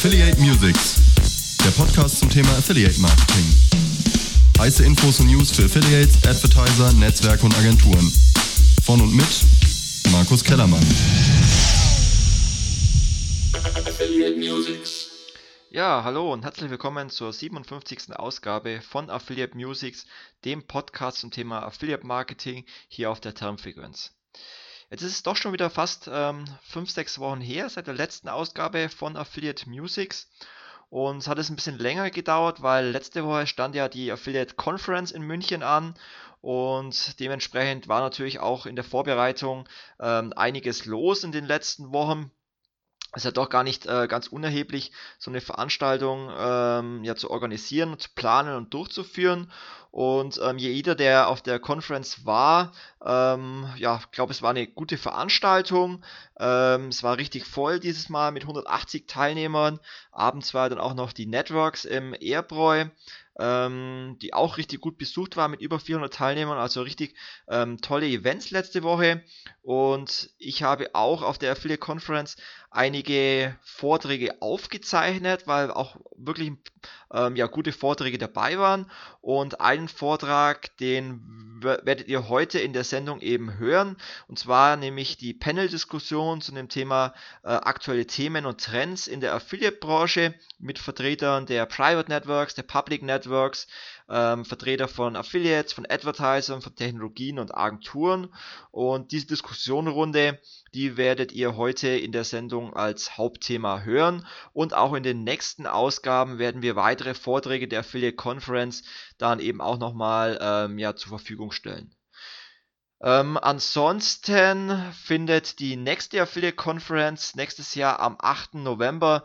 Affiliate Musics, der Podcast zum Thema Affiliate Marketing. Heiße Infos und News für Affiliates, Advertiser, Netzwerke und Agenturen. Von und mit Markus Kellermann. Affiliate Musics. Ja, hallo und herzlich willkommen zur 57. Ausgabe von Affiliate Musics, dem Podcast zum Thema Affiliate Marketing hier auf der Termfrequenz. Jetzt ist es doch schon wieder fast 5-6 Wochen her seit der letzten Ausgabe von Affiliate Musics und es hat ein bisschen länger gedauert, weil letzte Woche stand ja die Affiliate Conference in München an und dementsprechend war natürlich auch in der Vorbereitung einiges los in den letzten Wochen. Es ist ja doch gar nicht ganz unerheblich, so eine Veranstaltung zu organisieren, zu planen und durchzuführen. Und jeder, der auf der Conference war, ich glaube, es war eine gute Veranstaltung. Es war richtig voll dieses Mal mit 180 Teilnehmern. Abends war dann auch noch die Networks im Erbräu, die auch richtig gut besucht war mit über 400 Teilnehmern, also richtig tolle Events letzte Woche. Und ich habe auch auf der Affiliate Conference einige Vorträge aufgezeichnet, weil auch wirklich gute Vorträge dabei waren. Und einen Vortrag, den werdet ihr heute in der Sendung eben hören. Und zwar nämlich die Panel-Diskussion zu dem Thema aktuelle Themen und Trends in der Affiliate-Branche mit Vertretern der Private Networks, der Public Networks, Vertreter von Affiliates, von Advertisern, von Technologien und Agenturen. Und diese Diskussionsrunde, die werdet ihr heute in der Sendung als Hauptthema hören. Und auch in den nächsten Ausgaben werden wir weitere Vorträge der Affiliate Conference dann eben auch nochmal zur Verfügung stellen. Ansonsten findet die nächste Affiliate Conference nächstes Jahr am 8. November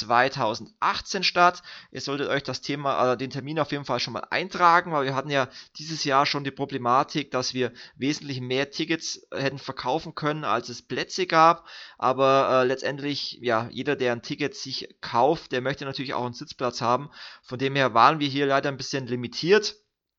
2018 statt. Ihr solltet euch den Termin auf jeden Fall schon mal eintragen, weil wir hatten ja dieses Jahr schon die Problematik, dass wir wesentlich mehr Tickets hätten verkaufen können, als es Plätze gab. Aber letztendlich, jeder, der ein Ticket sich kauft, der möchte natürlich auch einen Sitzplatz haben. Von dem her waren wir hier leider ein bisschen limitiert.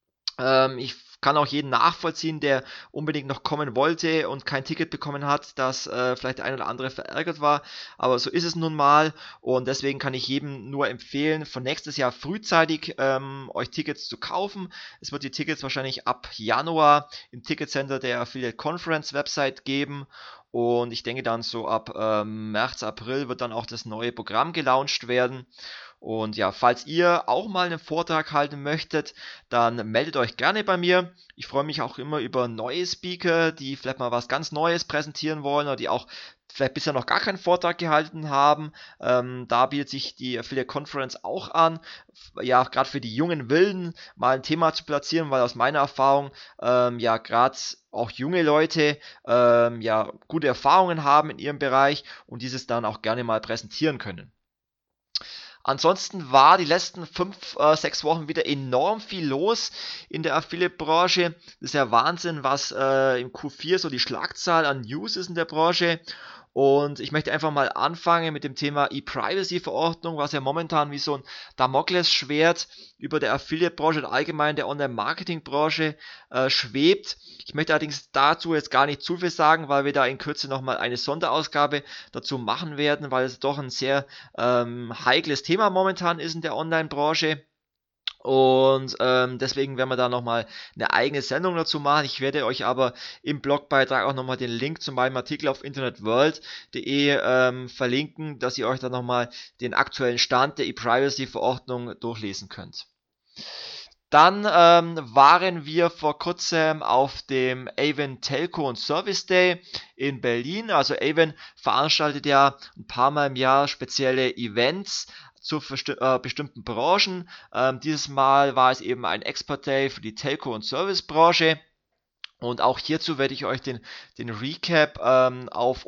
Ich kann auch jeden nachvollziehen, der unbedingt noch kommen wollte und kein Ticket bekommen hat, dass vielleicht der ein oder andere verärgert war, aber so ist es nun mal und deswegen kann ich jedem nur empfehlen, für nächstes Jahr frühzeitig euch Tickets zu kaufen. Es wird die Tickets wahrscheinlich ab Januar im Ticketcenter der Affiliate Conference Website geben und ich denke dann so ab März, April wird dann auch das neue Programm gelauncht werden. Und ja, falls ihr auch mal einen Vortrag halten möchtet, dann meldet euch gerne bei mir. Ich freue mich auch immer über neue Speaker, die vielleicht mal was ganz Neues präsentieren wollen oder die auch vielleicht bisher noch gar keinen Vortrag gehalten haben. Da bietet sich die Affiliate Conference auch an, gerade für die jungen Wilden mal ein Thema zu platzieren, weil aus meiner Erfahrung gerade auch junge Leute gute Erfahrungen haben in ihrem Bereich und dieses dann auch gerne mal präsentieren können. Ansonsten war die letzten 5-6 Wochen wieder enorm viel los in der Affiliate-Branche. Das ist ja Wahnsinn, was im Q4 so die Schlagzahl an News ist in der Branche. Und ich möchte einfach mal anfangen mit dem Thema E-Privacy-Verordnung, was ja momentan wie so ein Damoklesschwert über der Affiliate-Branche und allgemein der Online-Marketing-Branche schwebt. Ich möchte allerdings dazu jetzt gar nicht zu viel sagen, weil wir da in Kürze nochmal eine Sonderausgabe dazu machen werden, weil es doch ein sehr heikles Thema momentan ist in der Online-Branche. Und deswegen werden wir da nochmal eine eigene Sendung dazu machen. Ich werde euch aber im Blogbeitrag auch nochmal den Link zu meinem Artikel auf internetworld.de verlinken, dass ihr euch dann nochmal den aktuellen Stand der E-Privacy-Verordnung durchlesen könnt. Dann waren wir vor kurzem auf dem Avon Telco und Service Day in Berlin. Also Avon veranstaltet ja ein paar Mal im Jahr spezielle Events zu bestimmten Branchen. Dieses Mal war es eben ein Expert Day für die Telco- und Service-Branche. Und auch hierzu werde ich euch den Recap auf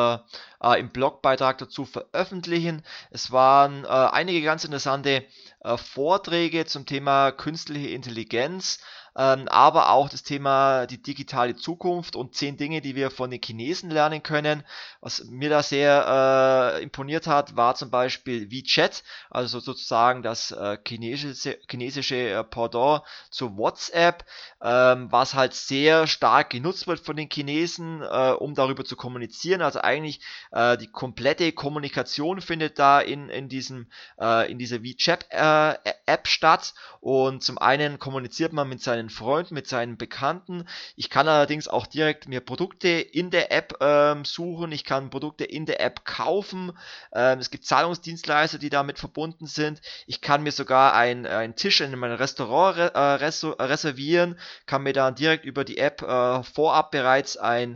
im Blogbeitrag dazu veröffentlichen. Es waren einige ganz interessante Vorträge zum Thema künstliche Intelligenz aber auch das Thema die digitale Zukunft und 10 Dinge, die wir von den Chinesen lernen können. Was mir da sehr imponiert hat, war zum Beispiel WeChat, also sozusagen das chinesische Pendant zu WhatsApp, was halt sehr stark genutzt wird von den Chinesen, um darüber zu kommunizieren. Also eigentlich die komplette Kommunikation findet da in dieser WeChat-App statt. Und zum einen kommuniziert man mit seinen Freunden, mit seinen Bekannten. Ich kann allerdings auch direkt mir Produkte in der App suchen. Ich kann Produkte in der App kaufen. Es gibt Zahlungsdienstleister, die damit verbunden sind. Ich kann mir sogar einen Tisch in meinem Restaurant reservieren, kann mir dann direkt über die App vorab bereits ein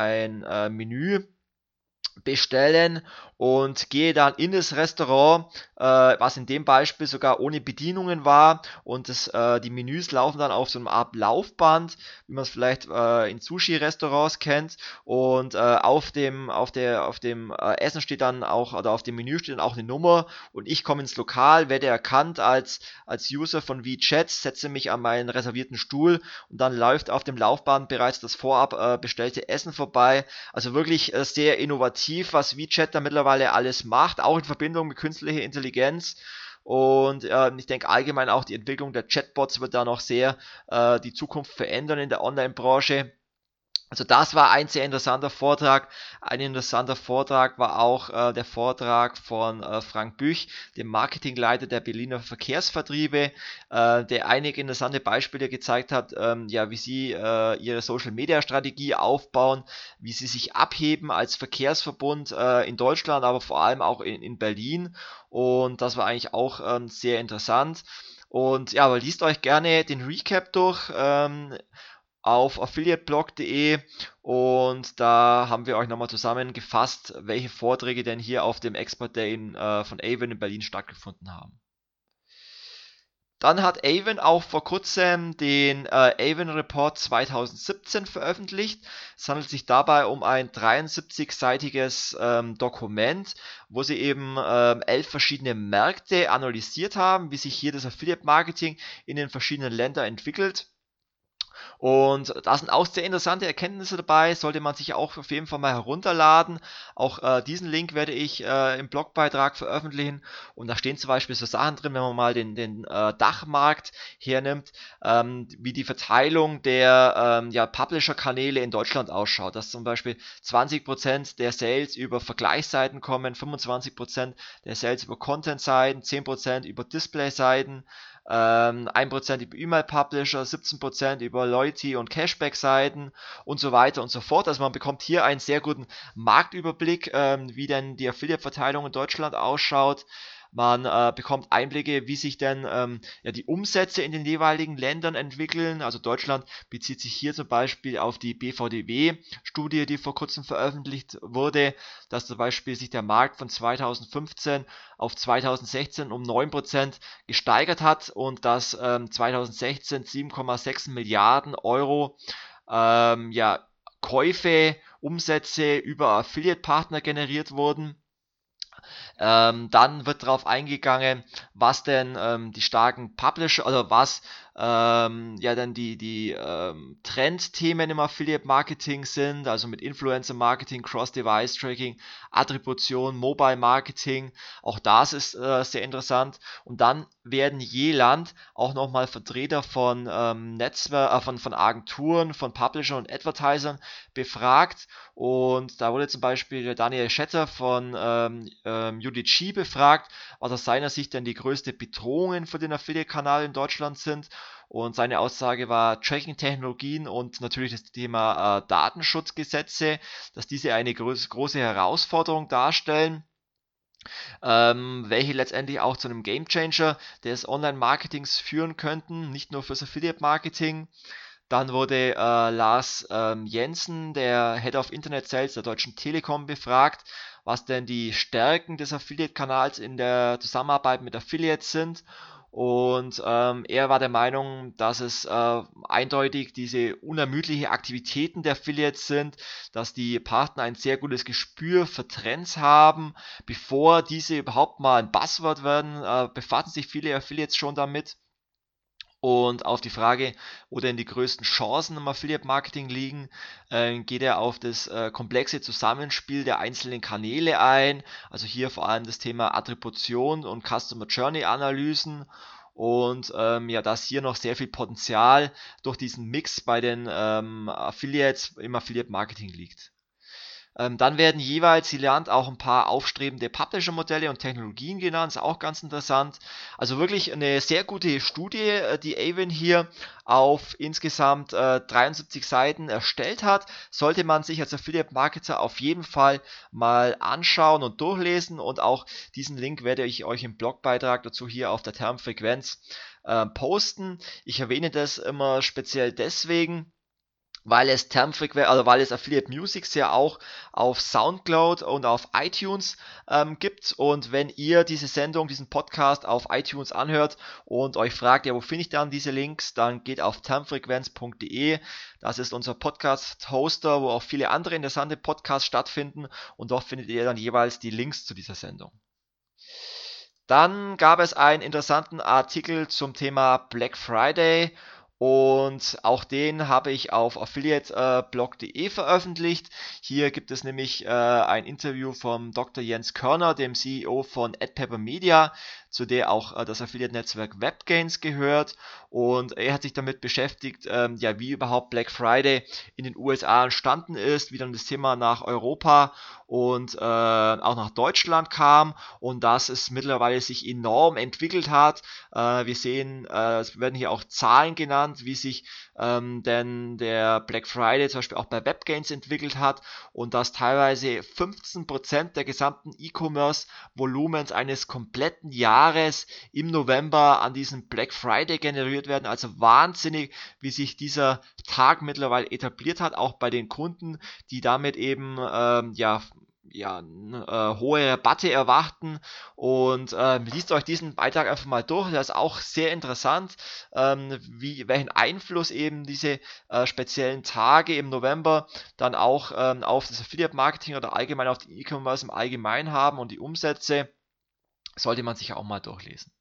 Menü bestellen und gehe dann in das Restaurant, was in dem Beispiel sogar ohne Bedienungen war, und die Menüs laufen dann auf so einem Art Laufband, wie man es vielleicht in Sushi-Restaurants kennt, und auf dem Essen steht dann auch, oder auf dem Menü steht dann auch eine Nummer, und ich komme ins Lokal, werde erkannt als User von WeChat, setze mich an meinen reservierten Stuhl, und dann läuft auf dem Laufband bereits das vorab bestellte Essen vorbei. Also wirklich sehr innovativ, was WeChat da mittlerweile alles macht, auch in Verbindung mit künstlicher Intelligenz. Und ich denke allgemein auch die Entwicklung der Chatbots wird da noch sehr die Zukunft verändern in der Online-Branche. Also das war ein sehr interessanter Vortrag. Ein interessanter Vortrag war auch der Vortrag von Frank Büch, dem Marketingleiter der Berliner Verkehrsvertriebe, der einige interessante Beispiele gezeigt hat, wie sie ihre Social-Media-Strategie aufbauen, wie sie sich abheben als Verkehrsverbund in Deutschland, aber vor allem auch in Berlin. Und das war eigentlich auch sehr interessant. Und ja, aber liest euch gerne den Recap durch. Auf affiliateblog.de, und da haben wir euch nochmal zusammengefasst, welche Vorträge denn hier auf dem Expert Day von Avon in Berlin stattgefunden haben. Dann hat Avon auch vor kurzem den Avon Report 2017 veröffentlicht. Es handelt sich dabei um ein 73-seitiges Dokument, wo sie eben 11 verschiedene Märkte analysiert haben, wie sich hier das Affiliate Marketing in den verschiedenen Ländern entwickelt. Und da sind auch sehr interessante Erkenntnisse dabei, sollte man sich auch auf jeden Fall mal herunterladen. Auch diesen Link werde ich im Blogbeitrag veröffentlichen, und da stehen zum Beispiel so Sachen drin, wenn man mal den Dachmarkt hernimmt, wie die Verteilung der Publisher-Kanäle in Deutschland ausschaut, dass zum Beispiel 20% der Sales über Vergleichsseiten kommen, 25% der Sales über Content-Seiten, 10% über Display-Seiten, 1% über E-Mail-Publisher, 17% über Loyalty- und Cashback-Seiten und so weiter und so fort. Also man bekommt hier einen sehr guten Marktüberblick, wie denn die Affiliate-Verteilung in Deutschland ausschaut. Man bekommt Einblicke, wie sich denn die Umsätze in den jeweiligen Ländern entwickeln. Also Deutschland bezieht sich hier zum Beispiel auf die BVDW-Studie, die vor kurzem veröffentlicht wurde, dass zum Beispiel sich der Markt von 2015 auf 2016 um 9% gesteigert hat, und dass 2016 7,6 Milliarden Euro Käufe, Umsätze über Affiliate-Partner generiert wurden. Dann wird darauf eingegangen, was denn die starken Publisher, also was dann die Trendthemen im Affiliate Marketing sind, also mit Influencer Marketing, Cross-Device Tracking, Attribution, Mobile Marketing. Auch das ist sehr interessant. Und dann werden je Land auch nochmal Vertreter von von Agenturen, von Publishern und Advertisern befragt. Und da wurde zum Beispiel Daniel Schetter von UDG befragt, was aus seiner Sicht denn die größte Bedrohungen für den Affiliate-Kanal in Deutschland sind. Und seine Aussage war Tracking-Technologien und natürlich das Thema Datenschutzgesetze, dass diese eine große Herausforderung darstellen, welche letztendlich auch zu einem Gamechanger des Online-Marketings führen könnten, nicht nur fürs Affiliate-Marketing. Dann wurde Lars Jensen, der Head of Internet Sales der Deutschen Telekom, befragt, was denn die Stärken des Affiliate-Kanals in der Zusammenarbeit mit Affiliates sind. Und er war der Meinung, dass es eindeutig diese unermüdliche Aktivitäten der Affiliates sind, dass die Partner ein sehr gutes Gespür für Trends haben. Bevor diese überhaupt mal ein Buzzword werden, befassen sich viele Affiliates schon damit. Und auf die Frage, wo denn die größten Chancen im Affiliate-Marketing liegen, geht er auf das komplexe Zusammenspiel der einzelnen Kanäle ein. Also hier vor allem das Thema Attribution und Customer Journey Analysen. Und dass hier noch sehr viel Potenzial durch diesen Mix bei den Affiliates im Affiliate-Marketing liegt. Dann werden jeweils, Sie lernt auch ein paar aufstrebende Publisher-Modelle und Technologien genannt, ist auch ganz interessant. Also wirklich eine sehr gute Studie, die Avon hier auf insgesamt 73 Seiten erstellt hat. Sollte man sich als Affiliate-Marketer auf jeden Fall mal anschauen und durchlesen, und auch diesen Link werde ich euch im Blogbeitrag dazu hier auf der Termfrequenz posten. Ich erwähne das immer speziell deswegen, weil es Affiliate Musics ja auch auf Soundcloud und auf iTunes gibt. Und wenn ihr diesen Podcast auf iTunes anhört und euch fragt, ja, wo finde ich dann diese Links, dann geht auf termfrequenz.de. Das ist unser Podcast-Hoster, wo auch viele andere interessante Podcasts stattfinden, und dort findet ihr dann jeweils die Links zu dieser Sendung. Dann gab es einen interessanten Artikel zum Thema Black Friday. Und auch den habe ich auf affiliateblog.de veröffentlicht. Hier gibt es nämlich ein Interview vom Dr. Jens Körner, dem CEO von AdPepper Media, zu der auch das Affiliate-Netzwerk WebGains gehört. Und er hat sich damit beschäftigt, wie überhaupt Black Friday in den USA entstanden ist, wie dann das Thema nach Europa und auch nach Deutschland kam, und dass es mittlerweile sich enorm entwickelt hat. Wir sehen, es werden hier auch Zahlen genannt, wie sich denn der Black Friday zum Beispiel auch bei WebGains entwickelt hat, und dass teilweise 15% der gesamten E-Commerce-Volumens eines kompletten Jahres im November an diesem Black Friday generiert werden. Also wahnsinnig, wie sich dieser Tag mittlerweile etabliert hat, auch bei den Kunden, die damit eben hohe Rabatte erwarten. Und liest euch diesen Beitrag einfach mal durch, der ist auch sehr interessant, welchen Einfluss eben diese speziellen Tage im November dann auch auf das Affiliate Marketing oder allgemein auf den E-Commerce im Allgemeinen haben, und die Umsätze sollte man sich auch mal durchlesen.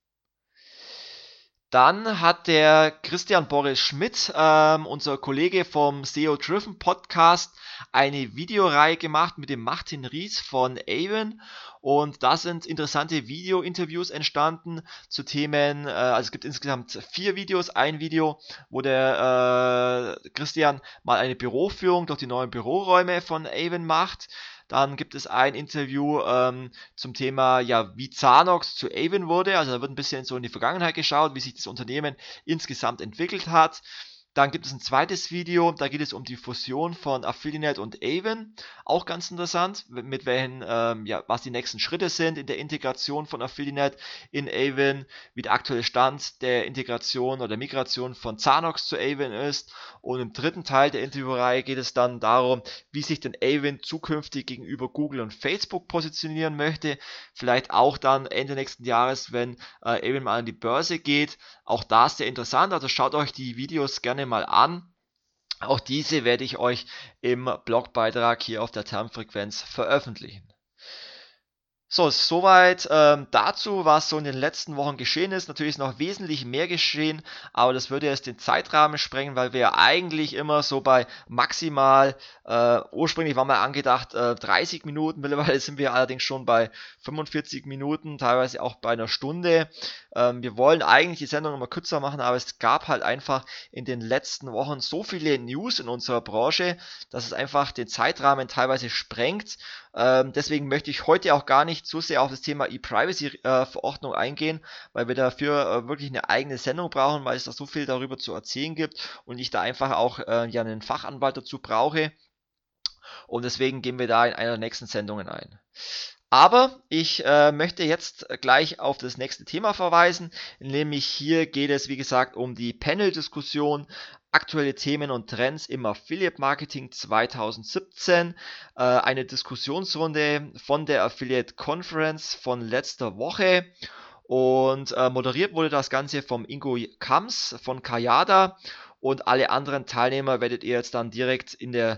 Dann hat der Christian Boris Schmidt, unser Kollege vom SEO Driven Podcast, eine Videoreihe gemacht mit dem Martin Ries von Avon, und da sind interessante Video-Interviews entstanden zu Themen, also es gibt insgesamt 4 Videos. Ein Video, wo der Christian mal eine Büroführung durch die neuen Büroräume von Avon macht. Dann gibt es ein Interview zum Thema, wie Zanox zu Avon wurde. Also da wird ein bisschen so in die Vergangenheit geschaut, wie sich das Unternehmen insgesamt entwickelt hat. Dann gibt es ein zweites Video, da geht es um die Fusion von Affiliate und Avon. Auch ganz interessant, mit welchen, was die nächsten Schritte sind in der Integration von Affiliate in Avon, wie der aktuelle Stand der Integration oder Migration von Zanox zu Avon ist. Und im dritten Teil der Interviewreihe geht es dann darum, wie sich denn Avon zukünftig gegenüber Google und Facebook positionieren möchte. Vielleicht auch dann Ende nächsten Jahres, wenn Avon mal an die Börse geht. Auch da ist sehr interessant, also schaut euch die Videos gerne mal an. Auch diese werde ich euch im Blogbeitrag hier auf der Termfrequenz veröffentlichen. So, soweit dazu, was so in den letzten Wochen geschehen ist. Natürlich ist noch wesentlich mehr geschehen, aber das würde jetzt den Zeitrahmen sprengen, weil wir ja eigentlich immer so bei maximal, ursprünglich war mal angedacht 30 Minuten, mittlerweile sind wir allerdings schon bei 45 Minuten, teilweise auch bei einer Stunde. Wir wollen eigentlich die Sendung immer kürzer machen, aber es gab halt einfach in den letzten Wochen so viele News in unserer Branche, dass es einfach den Zeitrahmen teilweise sprengt. Deswegen möchte ich heute auch gar nicht so sehr auf das Thema E-Privacy-Verordnung eingehen, weil wir dafür wirklich eine eigene Sendung brauchen, weil es da so viel darüber zu erzählen gibt und ich da einfach auch einen Fachanwalt dazu brauche. Und deswegen gehen wir da in einer der nächsten Sendungen ein. Aber ich möchte jetzt gleich auf das nächste Thema verweisen, nämlich hier geht es, wie gesagt, um die Panel-Diskussion aktuelle Themen und Trends im Affiliate Marketing 2017, eine Diskussionsrunde von der Affiliate Conference von letzter Woche, und moderiert wurde das Ganze vom Ingo Kams von Kayada. Und alle anderen Teilnehmer werdet ihr jetzt dann direkt in der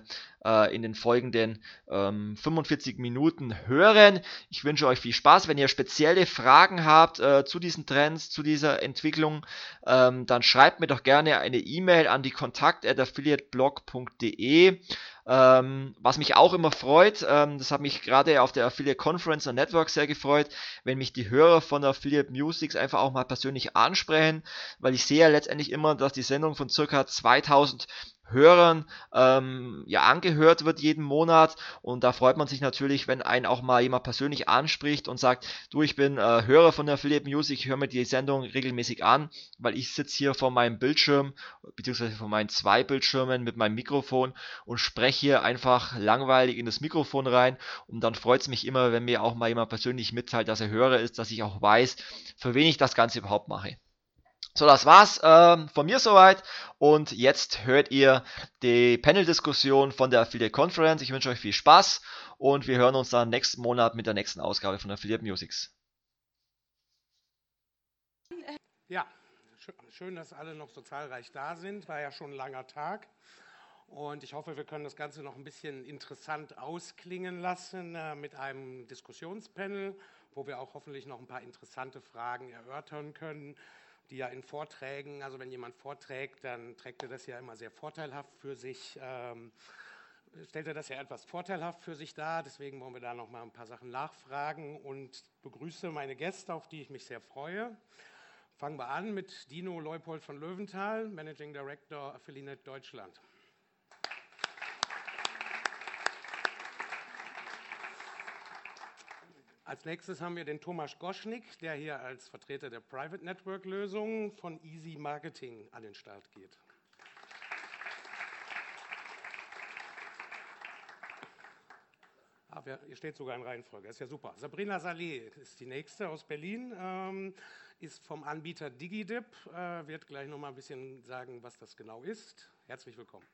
in den folgenden 45 Minuten hören. Ich wünsche euch viel Spaß. Wenn ihr spezielle Fragen habt zu diesen Trends, zu dieser Entwicklung, dann schreibt mir doch gerne eine E-Mail an die kontakt@affiliateblog.de. Was mich auch immer freut, das hat mich gerade auf der Affiliate Conference und Network sehr gefreut, wenn mich die Hörer von Affiliate Musics einfach auch mal persönlich ansprechen, weil ich sehe ja letztendlich immer, dass die Sendung von ca. 2000 Hörern angehört wird jeden Monat, und da freut man sich natürlich, wenn einen auch mal jemand persönlich anspricht und sagt, du, ich bin Hörer von der Affiliate Music, ich höre mir die Sendung regelmäßig an, weil ich sitze hier vor meinem Bildschirm, beziehungsweise vor meinen 2 Bildschirmen mit meinem Mikrofon und spreche hier einfach langweilig in das Mikrofon rein, und dann freut es mich immer, wenn mir auch mal jemand persönlich mitteilt, dass er Hörer ist, dass ich auch weiß, für wen ich das Ganze überhaupt mache. So, das war's von mir soweit, und jetzt hört ihr die Panel-Diskussion von der Affiliate Conference. Ich wünsche euch viel Spaß und wir hören uns dann nächsten Monat mit der nächsten Ausgabe von Affiliate Musics. Ja, schön, dass alle noch so zahlreich da sind. War ja schon ein langer Tag. Und ich hoffe, wir können das Ganze noch ein bisschen interessant ausklingen lassen mit einem Diskussionspanel, wo wir auch hoffentlich noch ein paar interessante Fragen erörtern können, die ja in Vorträgen, also wenn jemand vorträgt, dann trägt er das ja immer sehr vorteilhaft für sich, stellt er das ja etwas vorteilhaft für sich dar. Deswegen wollen wir da noch mal ein paar Sachen nachfragen und begrüße meine Gäste, auf die ich mich sehr freue. Fangen wir an mit Dino Leupold von Löwenthal, Managing Director Affiliate Deutschland. Als nächstes haben wir den Tomasz Goschnik, der hier als Vertreter der Private Network Lösungen von Easy Marketing an den Start geht. Ihr steht sogar in Reihenfolge, das ist ja super. Sabrina Saleh ist die nächste aus Berlin, ist vom Anbieter DigiDip, wird gleich noch mal ein bisschen sagen, was das genau ist. Herzlich willkommen.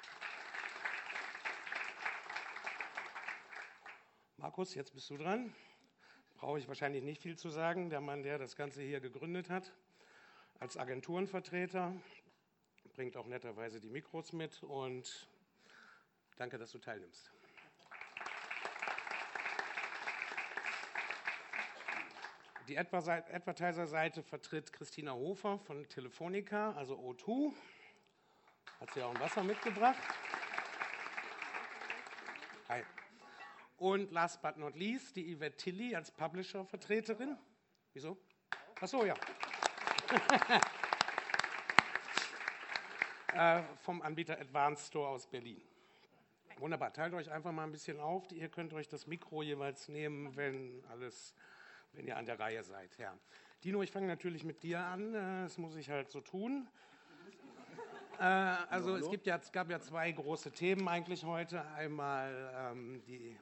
Markus, jetzt bist du dran. Brauche ich wahrscheinlich nicht viel zu sagen. Der Mann, der das Ganze hier gegründet hat, als Agenturenvertreter, bringt auch netterweise die Mikros mit, und danke, dass du teilnimmst. Die Advertiser-Seite vertritt Christina Hofer von Telefonica, also O2. Hat sie auch ein Wasser mitgebracht. Hi. Und last but not least, die Yvette Tilly als Publisher-Vertreterin. Wieso? Achso, ja. Vom Anbieter Advanced Store aus Berlin. Wunderbar, teilt euch einfach mal ein bisschen auf. Ihr könnt euch das Mikro jeweils nehmen, wenn ihr an der Reihe seid. Ja. Dino, ich fange natürlich mit dir an. Das muss ich halt so tun. Also es gab ja 2 große Themen eigentlich heute. Einmal die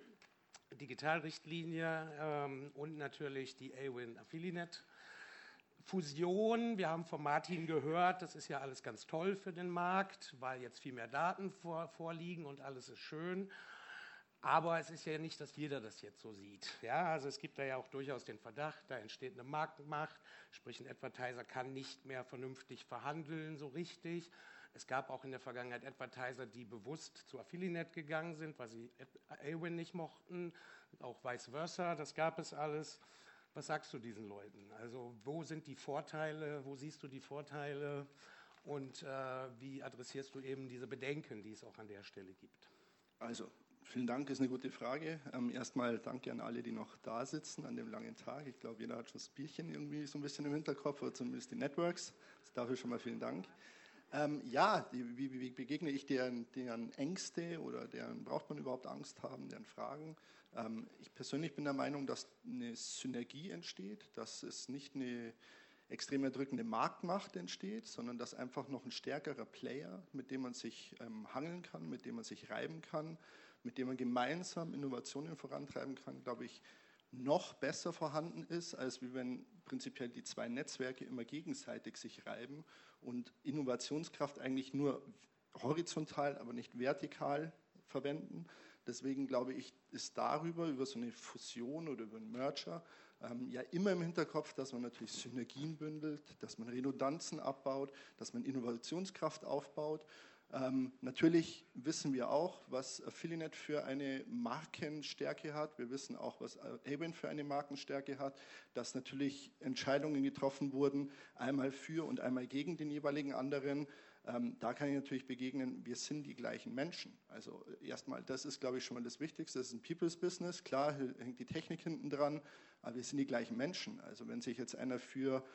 Digitalrichtlinie und natürlich die Awin Affiliate Fusion. Wir haben von Martin gehört, das ist ja alles ganz toll für den Markt, weil jetzt viel mehr Daten vorliegen und alles ist schön. Aber es ist ja nicht, dass jeder das jetzt so sieht. Ja, also es gibt da ja auch durchaus den Verdacht, da entsteht eine Marktmacht, sprich ein Advertiser kann nicht mehr vernünftig verhandeln, so richtig. Es gab auch in der Vergangenheit Advertiser, die bewusst zu Affiliate gegangen sind, weil sie Awin nicht mochten, auch vice versa, das gab es alles. Was sagst du diesen Leuten? Also wo sind die Vorteile, wo siehst du die Vorteile und wie adressierst du eben diese Bedenken, die es auch an der Stelle gibt? Also, vielen Dank, ist eine gute Frage. Erstmal danke an alle, die noch da sitzen an dem langen Tag. Ich glaube, jeder hat schon das Bierchen irgendwie so ein bisschen im Hinterkopf, oder zumindest die Networks. Dafür schon mal vielen Dank. Wie begegne ich deren Ängste oder braucht man überhaupt Angst haben, deren Fragen? Ich persönlich bin der Meinung, dass eine Synergie entsteht, dass es nicht eine extrem erdrückende Marktmacht entsteht, sondern dass einfach noch ein stärkerer Player, mit dem man sich hangeln kann, mit dem man sich reiben kann, mit dem man gemeinsam Innovationen vorantreiben kann, glaube ich, noch besser vorhanden ist, als wie wenn prinzipiell die 2 Netzwerke immer gegenseitig sich reiben und Innovationskraft eigentlich nur horizontal, aber nicht vertikal verwenden. Deswegen glaube ich, ist über so eine Fusion oder über einen Merger ja immer im Hinterkopf, dass man natürlich Synergien bündelt, dass man Redundanzen abbaut, dass man Innovationskraft aufbaut. Natürlich wissen wir auch, was Affiliate für eine Markenstärke hat. Wir wissen auch, was Awin für eine Markenstärke hat, dass natürlich Entscheidungen getroffen wurden, einmal für und einmal gegen den jeweiligen anderen. Da kann ich natürlich begegnen, wir sind die gleichen Menschen. Also erstmal, das ist, glaube ich, schon mal das Wichtigste. Das ist ein People's Business. Klar hängt die Technik hinten dran, aber wir sind die gleichen Menschen. Also wenn sich jetzt einer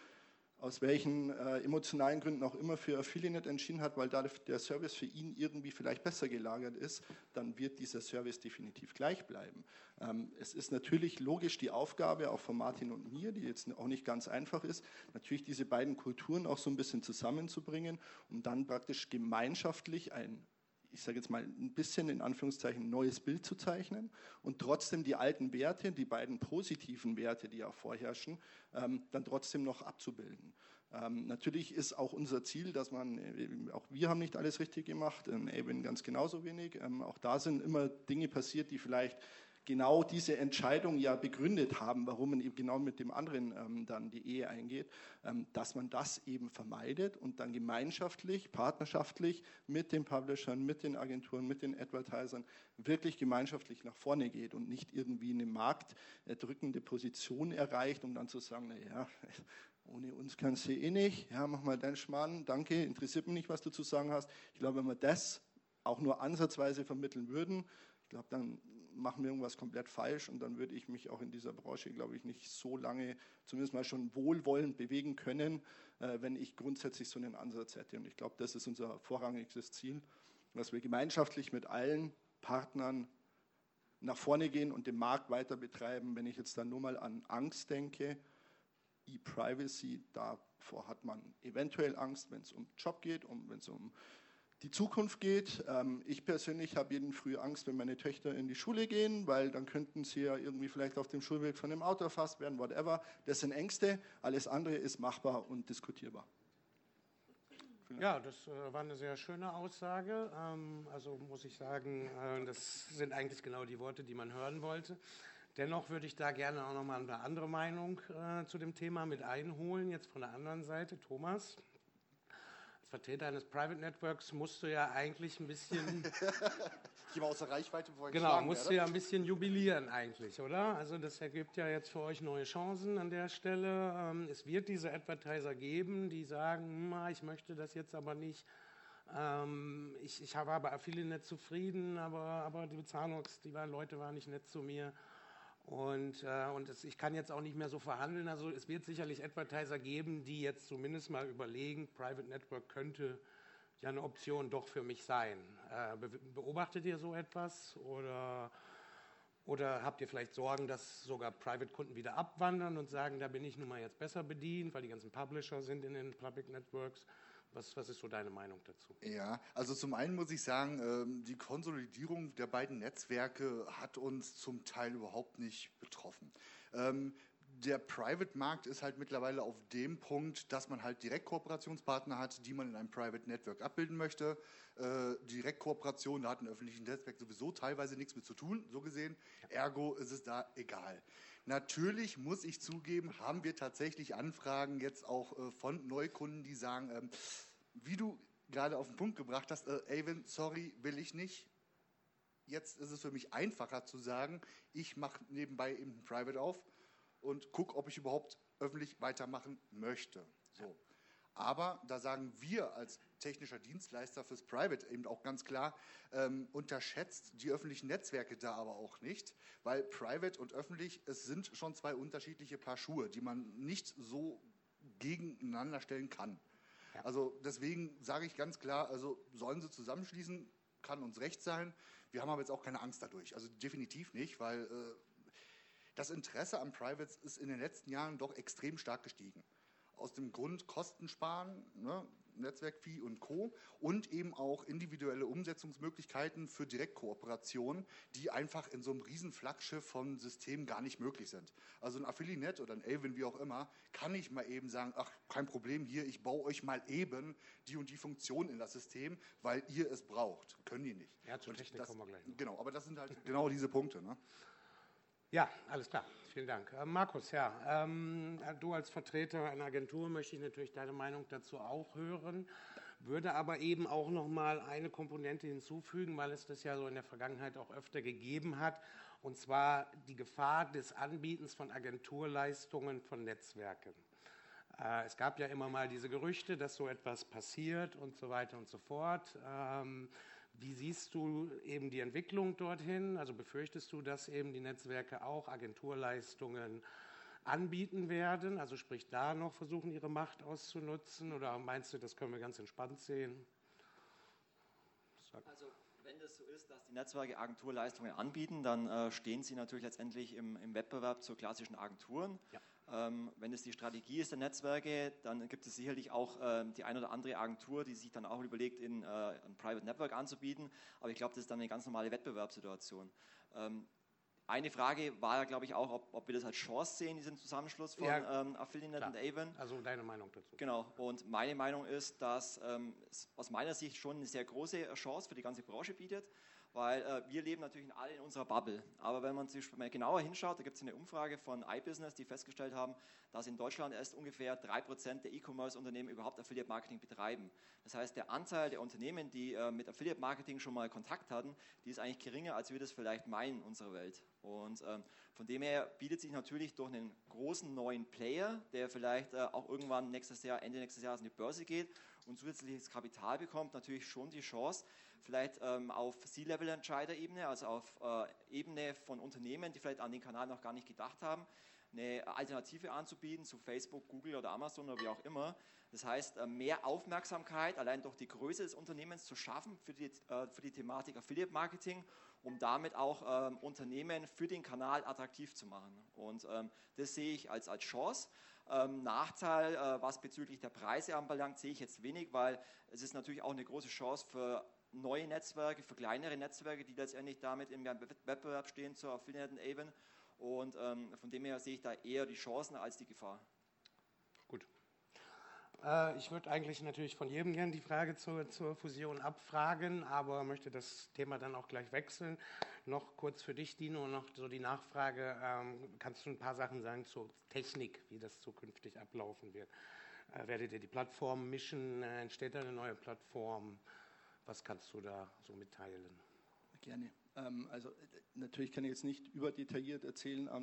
aus welchen emotionalen Gründen auch immer für Affiliate entschieden hat, weil da der Service für ihn irgendwie vielleicht besser gelagert ist, dann wird dieser Service definitiv gleich bleiben. Es ist natürlich logisch die Aufgabe, auch von Martin und mir, die jetzt auch nicht ganz einfach ist, natürlich diese beiden Kulturen auch so ein bisschen zusammenzubringen, um dann praktisch gemeinschaftlich ich sage jetzt mal, ein bisschen in Anführungszeichen neues Bild zu zeichnen und trotzdem die alten Werte, die beiden positiven Werte, die ja vorherrschen, dann trotzdem noch abzubilden. Natürlich ist auch unser Ziel, dass auch wir haben nicht alles richtig gemacht, Awin ganz genauso wenig. Auch da sind immer Dinge passiert, die vielleicht genau diese Entscheidung ja begründet haben, warum man eben genau mit dem anderen dann die Ehe eingeht, dass man das eben vermeidet und dann gemeinschaftlich, partnerschaftlich mit den Publishern, mit den Agenturen, mit den Advertisern wirklich gemeinschaftlich nach vorne geht und nicht irgendwie eine marktdrückende Position erreicht, um dann zu sagen, naja, ohne uns kannst du eh nicht, ja, mach mal deinen Schmarrn, danke, interessiert mich nicht, was du zu sagen hast. Ich glaube, wenn wir das auch nur ansatzweise vermitteln würden, ich glaube, dann machen wir irgendwas komplett falsch und dann würde ich mich auch in dieser Branche, glaube ich, nicht so lange, zumindest mal schon wohlwollend bewegen können, wenn ich grundsätzlich so einen Ansatz hätte. Und ich glaube, das ist unser vorrangiges Ziel, dass wir gemeinschaftlich mit allen Partnern nach vorne gehen und den Markt weiter betreiben. Wenn ich jetzt dann nur mal an Angst denke, E-Privacy, davor hat man eventuell Angst, wenn es um Job geht, wenn es um die Zukunft geht. Ich persönlich habe jeden Früh Angst, wenn meine Töchter in die Schule gehen, weil dann könnten sie ja irgendwie vielleicht auf dem Schulweg von einem Auto erfasst werden, whatever. Das sind Ängste, alles andere ist machbar und diskutierbar. Ja, das war eine sehr schöne Aussage. Also muss ich sagen, das sind eigentlich genau die Worte, die man hören wollte. Dennoch würde ich da gerne auch nochmal eine andere Meinung zu dem Thema mit einholen, jetzt von der anderen Seite. Thomas, als Vertreter eines Private Networks musst du ja eigentlich ein bisschen... Ich gehe mal aus der Reichweite, bevor ich Genau, musst du ja ein bisschen jubilieren eigentlich, oder? Also das ergibt ja jetzt für euch neue Chancen an der Stelle. Es wird diese Advertiser geben, die sagen, ich möchte das jetzt aber nicht. Ich war bei Affiliate nicht zufrieden, aber die Leute waren nicht nett zu mir. Und ich kann jetzt auch nicht mehr so verhandeln. Also es wird sicherlich Advertiser geben, die jetzt zumindest mal überlegen, Private Network könnte ja eine Option doch für mich sein. Beobachtet ihr so etwas oder habt ihr vielleicht Sorgen, dass sogar Private-Kunden wieder abwandern und sagen, da bin ich nun mal jetzt besser bedient, weil die ganzen Publisher sind in den Public Networks? Was ist so deine Meinung dazu? Ja, also zum einen muss ich sagen, die Konsolidierung der beiden Netzwerke hat uns zum Teil überhaupt nicht betroffen. Der Private-Markt ist halt mittlerweile auf dem Punkt, dass man halt Direktkooperationspartner hat, die man in einem Private Network abbilden möchte. Direktkooperation, da hat ein öffentliches Netzwerk sowieso teilweise nichts mit zu tun, so gesehen. Ergo ist es da egal. Natürlich muss ich zugeben, haben wir tatsächlich Anfragen jetzt auch von Neukunden, die sagen, wie du gerade auf den Punkt gebracht hast, Awin, sorry, will ich nicht. Jetzt ist es für mich einfacher zu sagen, ich mache nebenbei eben ein Private auf und gucke, ob ich überhaupt öffentlich weitermachen möchte. So. Aber da sagen wir als technischer Dienstleister fürs Private eben auch ganz klar, unterschätzt die öffentlichen Netzwerke da aber auch nicht, weil Private und öffentlich, es sind schon zwei unterschiedliche Paar Schuhe, die man nicht so gegeneinander stellen kann. Ja. Also deswegen sage ich ganz klar, also sollen sie zusammenschließen, kann uns recht sein. Wir haben aber jetzt auch keine Angst dadurch, also definitiv nicht, weil das Interesse an Privates ist in den letzten Jahren doch extrem stark gestiegen. Aus dem Grund Kosten sparen, ne, Netzwerkfee und Co. und eben auch individuelle Umsetzungsmöglichkeiten für Direktkooperation, die einfach in so einem riesen Flaggschiff von Systemen gar nicht möglich sind. Also ein Affiliate oder ein Awin, wie auch immer, kann ich mal eben sagen, ach, kein Problem hier, ich baue euch mal eben die und die Funktion in das System, weil ihr es braucht. Können die nicht. Ja, zur Technik kommen wir gleich noch. Genau, aber das sind halt genau diese Punkte, ne? Ja, alles klar. Vielen Dank. Markus, ja, du als Vertreter einer Agentur möchte ich natürlich deine Meinung dazu auch hören. würde aber eben auch nochmal eine Komponente hinzufügen, weil es das ja so in der Vergangenheit auch öfter gegeben hat, und zwar die Gefahr des Anbietens von Agenturleistungen von Netzwerken. Es gab ja immer mal diese Gerüchte, dass so etwas passiert und so weiter und so fort. Wie siehst du eben die Entwicklung dorthin? Also befürchtest du, dass eben die Netzwerke auch Agenturleistungen anbieten werden? Also sprich da noch versuchen, ihre Macht auszunutzen? Oder meinst du, das können wir ganz entspannt sehen? Also wenn das so ist, dass die Netzwerke Agenturleistungen anbieten, dann stehen sie natürlich letztendlich im Wettbewerb zu klassischen Agenturen. Ja. Wenn es die Strategie ist der Netzwerke, dann gibt es sicherlich auch die eine oder andere Agentur, die sich dann auch überlegt, ein Private Network anzubieten. Aber ich glaube, das ist dann eine ganz normale Wettbewerbssituation. Eine Frage war ja, glaube ich, auch, ob wir das als Chance sehen, diesen Zusammenschluss von Affiliate und Avon. Also deine Meinung dazu. Genau, und meine Meinung ist, dass es aus meiner Sicht schon eine sehr große Chance für die ganze Branche bietet, weil wir leben natürlich alle in unserer Bubble. Aber wenn man sich mal genauer hinschaut, da gibt es eine Umfrage von iBusiness, die festgestellt haben, dass in Deutschland erst ungefähr 3% der E-Commerce-Unternehmen überhaupt Affiliate-Marketing betreiben. Das heißt, der Anteil der Unternehmen, die mit Affiliate-Marketing schon mal Kontakt hatten, die ist eigentlich geringer, als wir das vielleicht meinen in unserer Welt. Und von dem her bietet sich natürlich durch einen großen neuen Player, der vielleicht auch irgendwann Ende nächstes Jahr an die Börse geht und zusätzliches Kapital bekommt, natürlich schon die Chance, vielleicht auf C-Level-Entscheider-Ebene, also auf Ebene von Unternehmen, die vielleicht an den Kanal noch gar nicht gedacht haben, eine Alternative anzubieten zu Facebook, Google oder Amazon oder wie auch immer. Das heißt, mehr Aufmerksamkeit allein durch die Größe des Unternehmens zu schaffen für die Thematik Affiliate Marketing, um damit auch Unternehmen für den Kanal attraktiv zu machen. Und das sehe ich als Chance. Nachteil, was bezüglich der Preise anbelangt, sehe ich jetzt wenig, weil es ist natürlich auch eine große Chance für neue Netzwerke, für kleinere Netzwerke, die letztendlich damit im Wettbewerb stehen zur Affiliate und Avon. Und von dem her sehe ich da eher die Chancen als die Gefahr. Gut. Ich würde eigentlich natürlich von jedem gerne die Frage zur Fusion abfragen, aber möchte das Thema dann auch gleich wechseln. Noch kurz für dich, Dino, noch so die Nachfrage. Kannst du ein paar Sachen sagen zur Technik, wie das zukünftig ablaufen wird? Werdet ihr die Plattform mischen? Entsteht da eine neue Plattform? Was kannst du da so mitteilen? Gerne. Also natürlich kann ich jetzt nicht überdetailliert erzählen, am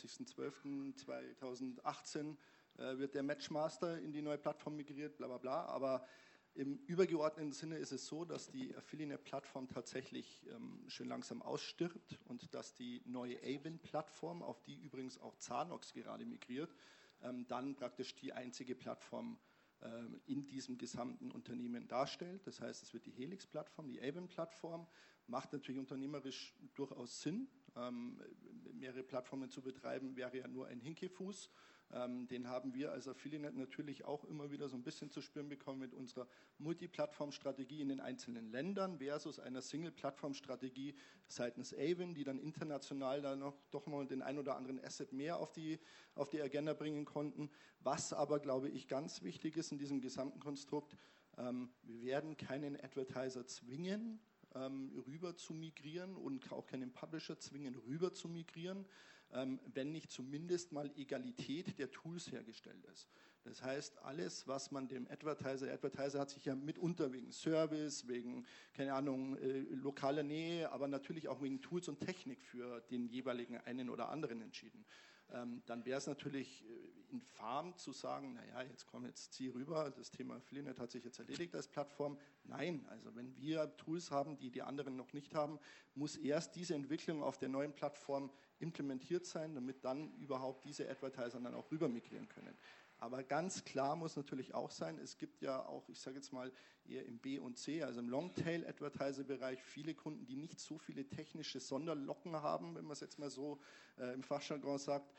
23.12.2018 wird der Matchmaster in die neue Plattform migriert, bla bla bla, aber im übergeordneten Sinne ist es so, dass die Affiliate-Plattform tatsächlich schön langsam ausstirbt und dass die neue Avon-Plattform, auf die übrigens auch Zanox gerade migriert, dann praktisch die einzige Plattform in diesem gesamten Unternehmen darstellt. Das heißt, es wird die Helix-Plattform, die Avon-Plattform, macht natürlich unternehmerisch durchaus Sinn. Mehrere Plattformen zu betreiben, wäre ja nur ein Hinkefuß. Den haben wir als Affiliate natürlich auch immer wieder so ein bisschen zu spüren bekommen mit unserer Multiplattform-Strategie in den einzelnen Ländern versus einer Single-Plattform-Strategie seitens Avon, die dann international da noch doch mal den ein oder anderen Asset mehr auf die Agenda bringen konnten. Was aber, glaube ich, ganz wichtig ist in diesem gesamten Konstrukt, wir werden keinen Advertiser zwingen, rüber zu migrieren und auch keinen Publisher zwingen, rüber zu migrieren, wenn nicht zumindest mal Egalität der Tools hergestellt ist. Das heißt, alles, was man dem der Advertiser hat sich ja mitunter wegen Service, wegen, keine Ahnung, lokaler Nähe, aber natürlich auch wegen Tools und Technik für den jeweiligen einen oder anderen entschieden. Dann wäre es natürlich infam zu sagen, naja, jetzt zieh rüber, das Thema Affiliate hat sich jetzt erledigt als Plattform. Nein, also wenn wir Tools haben, die die anderen noch nicht haben, muss erst diese Entwicklung auf der neuen Plattform implementiert sein, damit dann überhaupt diese Advertiser dann auch rüber migrieren können. Aber ganz klar muss natürlich auch sein, es gibt ja auch, ich sage jetzt mal eher im B und C, also im Longtail-Advertiser-Bereich, viele Kunden, die nicht so viele technische Sonderlocken haben, wenn man es jetzt mal so im Fachjargon sagt,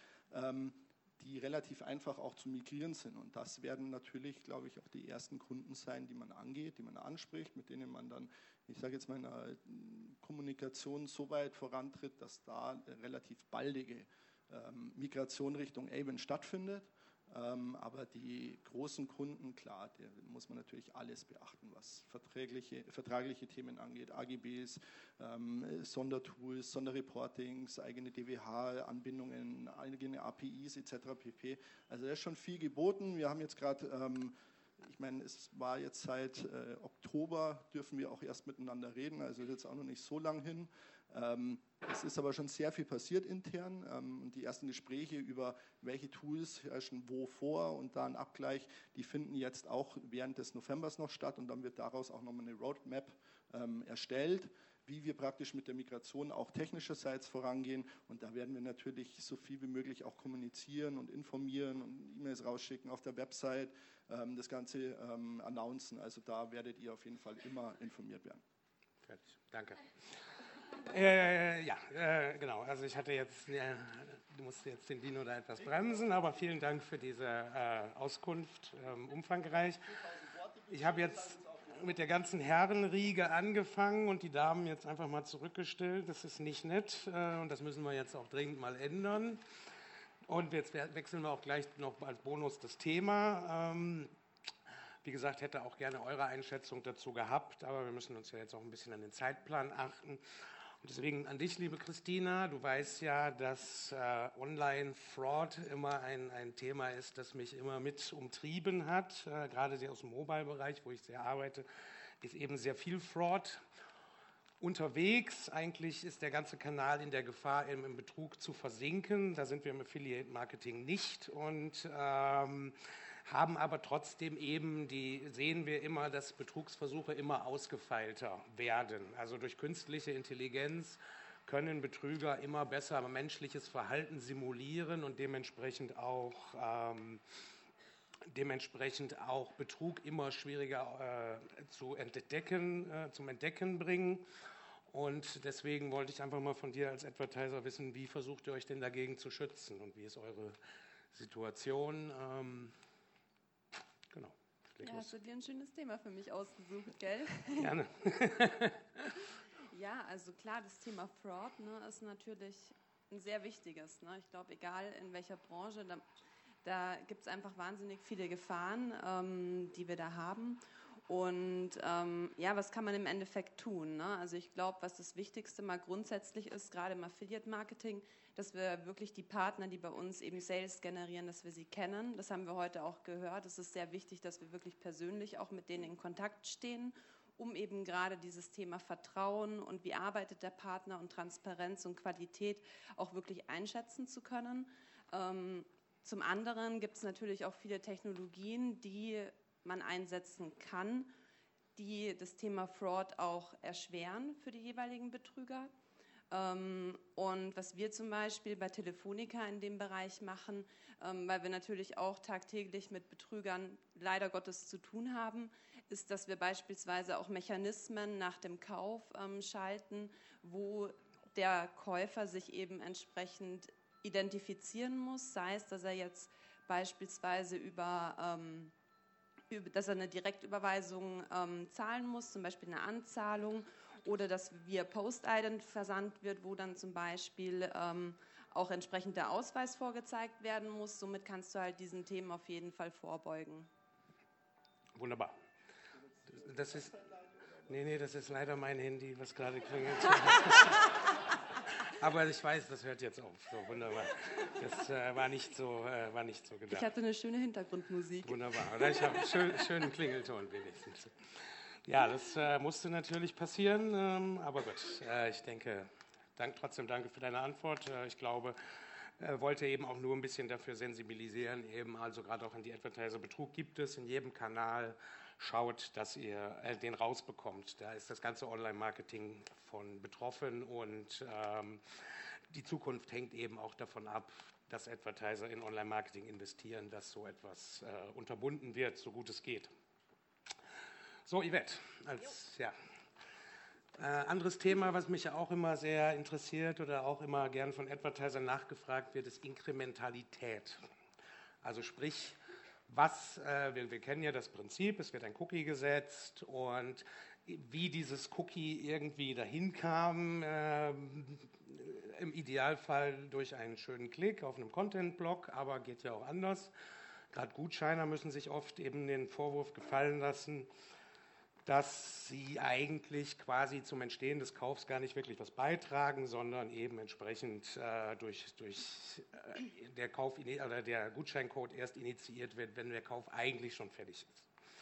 die relativ einfach auch zu migrieren sind. Und das werden natürlich, glaube ich, auch die ersten Kunden sein, die man angeht, die man anspricht, mit denen man dann, ich sage jetzt mal, in der Kommunikation so weit vorantritt, dass da eine relativ baldige Migration Richtung Avon stattfindet. Aber die großen Kunden, klar, da muss man natürlich alles beachten, was vertragliche Themen angeht, AGBs, Sondertools, Sonderreportings, eigene DWH-Anbindungen, eigene APIs etc. pp. Also da ist schon viel geboten. Wir haben jetzt gerade Ich meine, es war jetzt seit Oktober, dürfen wir auch erst miteinander reden, also ist jetzt auch noch nicht so lang hin. Es ist aber schon sehr viel passiert intern und die ersten Gespräche über welche Tools herrschen wo vor und da ein Abgleich, die finden jetzt auch während des Novembers noch statt und dann wird daraus auch nochmal eine Roadmap erstellt, wie wir praktisch mit der Migration auch technischerseits vorangehen und da werden wir natürlich so viel wie möglich auch kommunizieren und informieren und E-Mails rausschicken auf der Website, das Ganze announcen, also da werdet ihr auf jeden Fall immer informiert werden. Fertig, danke. Genau. Also ich hatte jetzt, du musst jetzt den Dino da etwas bremsen, aber vielen Dank für diese Auskunft, umfangreich. Ich habe jetzt mit der ganzen Herrenriege angefangen und die Damen jetzt einfach mal zurückgestellt. Das ist nicht nett und das müssen wir jetzt auch dringend mal ändern. Und jetzt wechseln wir auch gleich noch als Bonus das Thema. Wie gesagt, hätte auch gerne eure Einschätzung dazu gehabt, aber wir müssen uns ja jetzt auch ein bisschen an den Zeitplan achten. Und deswegen an dich, liebe Christina, du weißt ja, dass Online-Fraud immer ein Thema ist, das mich immer mit umtrieben hat. Gerade aus dem Mobile-Bereich, wo ich sehr arbeite, ist eben sehr viel Fraud unterwegs. Eigentlich ist der ganze Kanal in der Gefahr, im Betrug zu versinken. Da sind wir im Affiliate-Marketing nicht und haben aber trotzdem eben, sehen wir immer, dass Betrugsversuche immer ausgefeilter werden. Also durch künstliche Intelligenz können Betrüger immer besser menschliches Verhalten simulieren und dementsprechend auch Betrug immer schwieriger zum Entdecken bringen. Und deswegen wollte ich einfach mal von dir als Advertiser wissen, wie versucht ihr euch denn dagegen zu schützen und wie ist eure Situation? Genau. Ja, hast du dir ein schönes Thema für mich ausgesucht, gell? Gerne. Ja, also klar, das Thema Fraud ist natürlich ein sehr wichtiges. Ich glaube, egal in welcher Branche, da gibt es einfach wahnsinnig viele Gefahren, die wir da haben. Und was kann man im Endeffekt tun? Also ich glaube, was das Wichtigste mal grundsätzlich ist, gerade im Affiliate-Marketing, dass wir wirklich die Partner, die bei uns eben Sales generieren, dass wir sie kennen. Das haben wir heute auch gehört. Es ist sehr wichtig, dass wir wirklich persönlich auch mit denen in Kontakt stehen, um eben gerade dieses Thema Vertrauen und wie arbeitet der Partner und Transparenz und Qualität auch wirklich einschätzen zu können. Zum anderen gibt es natürlich auch viele Technologien, die man einsetzen kann, die das Thema Fraud auch erschweren für die jeweiligen Betrüger. Und was wir zum Beispiel bei Telefonica in dem Bereich machen, weil wir natürlich auch tagtäglich mit Betrügern leider Gottes zu tun haben, ist, dass wir beispielsweise auch Mechanismen nach dem Kauf schalten, wo der Käufer sich eben entsprechend identifizieren muss, sei es, dass er jetzt beispielsweise dass er eine Direktüberweisung zahlen muss, zum Beispiel eine Anzahlung, oder dass via Post-Ident versandt wird, wo dann zum Beispiel auch entsprechend der Ausweis vorgezeigt werden muss. Somit kannst du halt diesen Themen auf jeden Fall vorbeugen. Wunderbar. Das ist leider mein Handy, was gerade klingelt. Aber ich weiß, das hört jetzt auf. So, wunderbar. Das war nicht so gedacht. Ich hatte eine schöne Hintergrundmusik. Wunderbar. Oder ich habe einen schönen Klingelton wenigstens. Ja, das musste natürlich passieren, aber gut, ich denke, trotzdem danke für deine Antwort. Ich glaube, wollte eben auch nur ein bisschen dafür sensibilisieren, eben also gerade auch in die Advertiser-Betrug gibt es in jedem Kanal. Schaut, dass ihr den rausbekommt. Da ist das ganze Online-Marketing von betroffen und die Zukunft hängt eben auch davon ab, dass Advertiser in Online-Marketing investieren, dass so etwas unterbunden wird, so gut es geht. So, Yvette, anderes Thema, was mich ja auch immer sehr interessiert oder auch immer gern von Advertisern nachgefragt wird, ist Inkrementalität. Also sprich, wir kennen ja das Prinzip, es wird ein Cookie gesetzt und wie dieses Cookie irgendwie dahin kam, im Idealfall durch einen schönen Klick auf einem Content-Blog, aber geht ja auch anders. Gerade Gutscheiner müssen sich oft eben den Vorwurf gefallen lassen, dass sie eigentlich quasi zum Entstehen des Kaufs gar nicht wirklich was beitragen, sondern eben entsprechend durch der Gutscheincode erst initiiert wird, wenn der Kauf eigentlich schon fertig ist.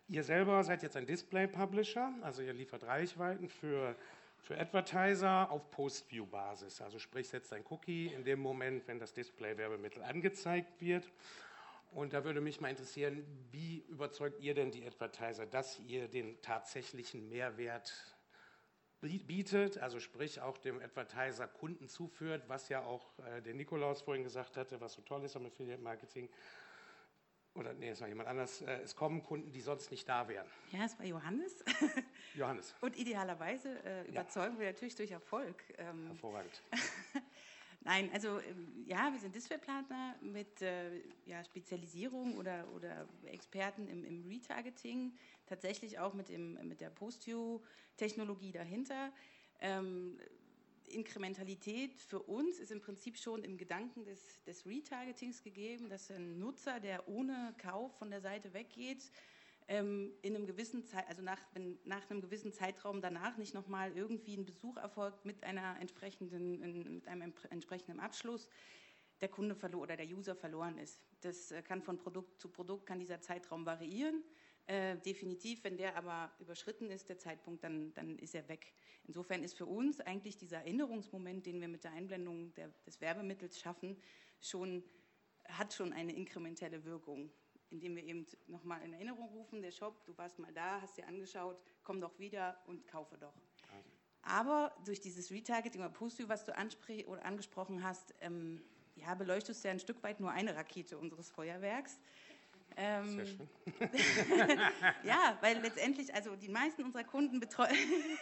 Ihr selber seid jetzt ein Display-Publisher, also ihr liefert Reichweiten für Advertiser auf Post-View-Basis. Also sprich, setzt ein Cookie in dem Moment, wenn das Display-Werbemittel angezeigt wird. Und da würde mich mal interessieren, wie überzeugt ihr denn die Advertiser, dass ihr den tatsächlichen Mehrwert bietet, also sprich auch dem Advertiser Kunden zuführt, was ja auch der Nikolaus vorhin gesagt hatte, was so toll ist am Affiliate Marketing. Oder nee, es war jemand anders. Es kommen Kunden, die sonst nicht da wären. Ja, es war Johannes. Johannes. Und idealerweise überzeugen wir natürlich durch Erfolg. Hervorragend. Nein, also ja, wir sind Displaypartner mit Spezialisierung oder Experten im Retargeting, tatsächlich auch mit der Post-View-Technologie dahinter. Inkrementalität für uns ist im Prinzip schon im Gedanken des Retargetings gegeben, dass ein Nutzer, der ohne Kauf von der Seite weggeht, in einem gewissen nach einem gewissen Zeitraum danach nicht nochmal irgendwie ein Besuch erfolgt mit einem entsprechenden Abschluss, der Kunde oder der User verloren ist. Das kann von Produkt zu Produkt, kann dieser Zeitraum variieren. Definitiv, wenn der aber überschritten ist, der Zeitpunkt, dann ist er weg. Insofern ist für uns eigentlich dieser Erinnerungsmoment, den wir mit der Einblendung des Werbemittels schaffen, hat schon eine inkrementelle Wirkung, indem wir eben nochmal in Erinnerung rufen, der Shop, du warst mal da, hast dir angeschaut, komm doch wieder und kaufe doch. Aber durch dieses Retargeting oder Post-View, was du angesprochen hast, beleuchtest du ja ein Stück weit nur eine Rakete unseres Feuerwerks. Sehr schön. Ja, weil letztendlich, also die meisten unserer Kunden betreuen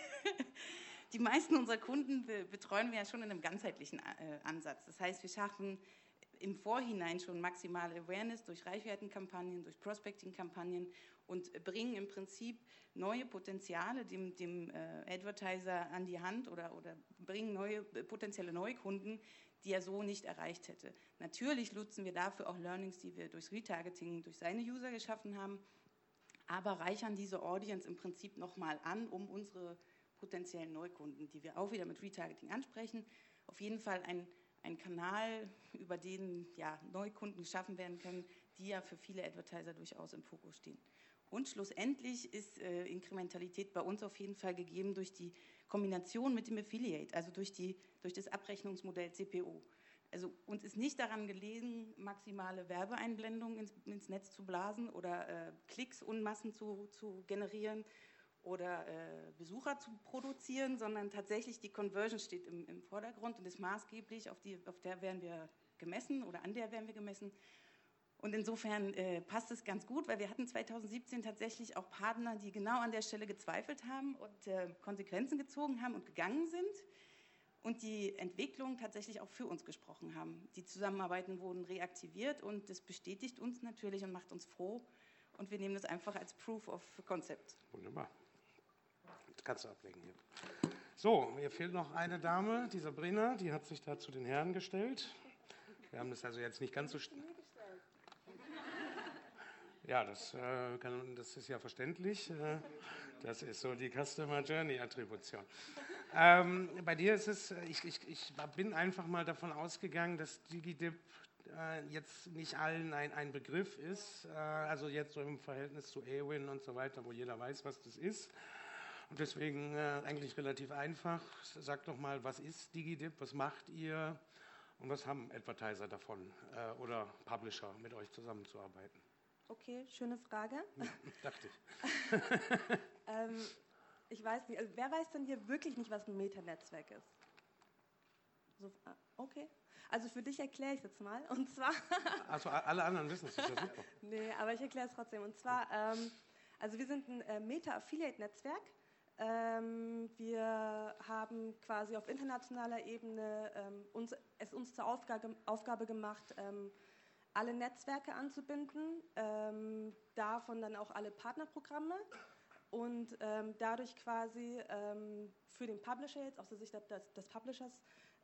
wir ja schon in einem ganzheitlichen Ansatz. Das heißt, wir schaffen im Vorhinein schon maximale Awareness durch Reichweitenkampagnen, durch Prospecting-Kampagnen und bringen im Prinzip neue Potenziale dem Advertiser an die Hand oder bringen potenzielle Neukunden, die er so nicht erreicht hätte. Natürlich nutzen wir dafür auch Learnings, die wir durchs Retargeting, durch seine User geschaffen haben, aber reichern diese Audience im Prinzip nochmal an, um unsere potenziellen Neukunden, die wir auch wieder mit Retargeting ansprechen, auf jeden Fall ein Kanal, über den Neukunden geschaffen werden können, die ja für viele Advertiser durchaus im Fokus stehen. Und schlussendlich ist Inkrementalität bei uns auf jeden Fall gegeben durch die Kombination mit dem Affiliate, also durch das Abrechnungsmodell CPO. Also uns ist nicht daran gelegen, maximale Werbeeinblendungen ins Netz zu blasen oder Klicks und Massen zu generieren oder Besucher zu produzieren, sondern tatsächlich die Conversion steht im Vordergrund und ist maßgeblich, auf der werden wir gemessen oder an der werden wir gemessen. Und insofern passt es ganz gut, weil wir hatten 2017 tatsächlich auch Partner, die genau an der Stelle gezweifelt haben und Konsequenzen gezogen haben und gegangen sind und die Entwicklung tatsächlich auch für uns gesprochen haben. Die Zusammenarbeiten wurden reaktiviert und das bestätigt uns natürlich und macht uns froh und wir nehmen das einfach als Proof of Concept. Wunderbar. Das kannst du ablegen hier. So, mir fehlt noch eine Dame, die Sabrina, die hat sich da zu den Herren gestellt. Wir haben das also jetzt nicht ganz so... Ja, das ist ja verständlich. Das ist so die Customer Journey Attribution. Bei dir ist es, ich bin einfach mal davon ausgegangen, dass DigiDip jetzt nicht allen ein Begriff ist. Also jetzt so im Verhältnis zu Awin und so weiter, wo jeder weiß, was das ist. Und deswegen eigentlich relativ einfach. Sag doch mal, was ist DigiDip, was macht ihr und was haben Advertiser davon oder Publisher, mit euch zusammenzuarbeiten? Okay, schöne Frage. Dachte ich. Ich weiß nicht, also wer weiß denn hier wirklich nicht, was ein Metanetzwerk ist? So, okay, also für dich erkläre ich es jetzt mal. Und zwar... Also alle anderen wissen es, das ist ja super. Nee, aber ich erkläre es trotzdem. Und zwar, also wir sind ein Meta-Affiliate-Netzwerk. Wir haben quasi auf internationaler Ebene uns zur Aufgabe gemacht, alle Netzwerke anzubinden, davon dann auch alle Partnerprogramme und dadurch quasi für den Publisher jetzt aus der Sicht des Publishers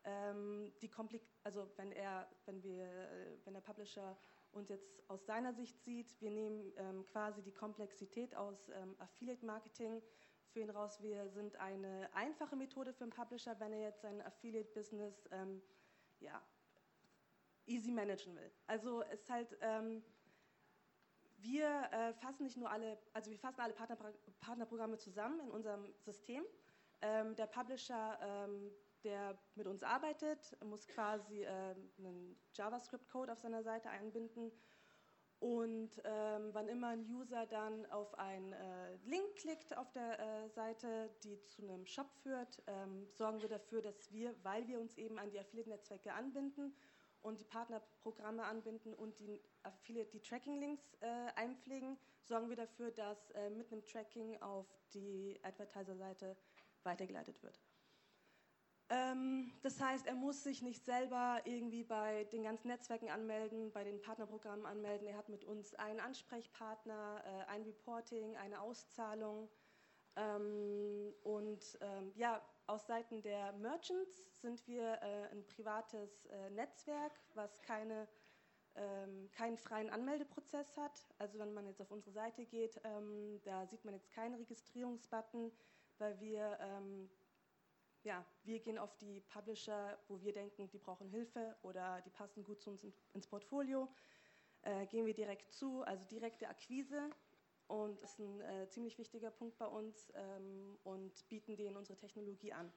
also wenn der Publisher uns jetzt aus seiner Sicht sieht, wir nehmen quasi die Komplexität aus Affiliate Marketing für ihn raus. Wir sind eine einfache Methode für einen Publisher, wenn er jetzt sein Affiliate Business easy managen will. Also es ist halt, wir fassen nicht nur alle, also wir fassen alle Partnerprogramme zusammen in unserem System. Der Publisher, der mit uns arbeitet, muss quasi einen JavaScript-Code auf seiner Seite einbinden. Und wann immer ein User dann auf einen Link klickt auf der Seite, die zu einem Shop führt, sorgen wir dafür, dass wir, weil wir uns eben an die Affiliate-Netzwerke anbinden und die Partnerprogramme anbinden und die Tracking-Links einpflegen, sorgen wir dafür, dass mit einem Tracking auf die Advertiser-Seite weitergeleitet wird. Das heißt, er muss sich nicht selber irgendwie bei den ganzen Netzwerken anmelden, bei den Partnerprogrammen anmelden. Er hat mit uns einen Ansprechpartner, ein Reporting, eine Auszahlung. Aus Seiten der Merchants sind wir ein privates Netzwerk, was keinen freien Anmeldeprozess hat. Also wenn man jetzt auf unsere Seite geht, da sieht man jetzt keinen Registrierungsbutton, weil wir gehen auf die Publisher, wo wir denken, die brauchen Hilfe oder die passen gut zu uns ins Portfolio, gehen wir direkt zu, also direkte Akquise, und ist ein ziemlich wichtiger Punkt bei uns, und bieten denen unsere Technologie an.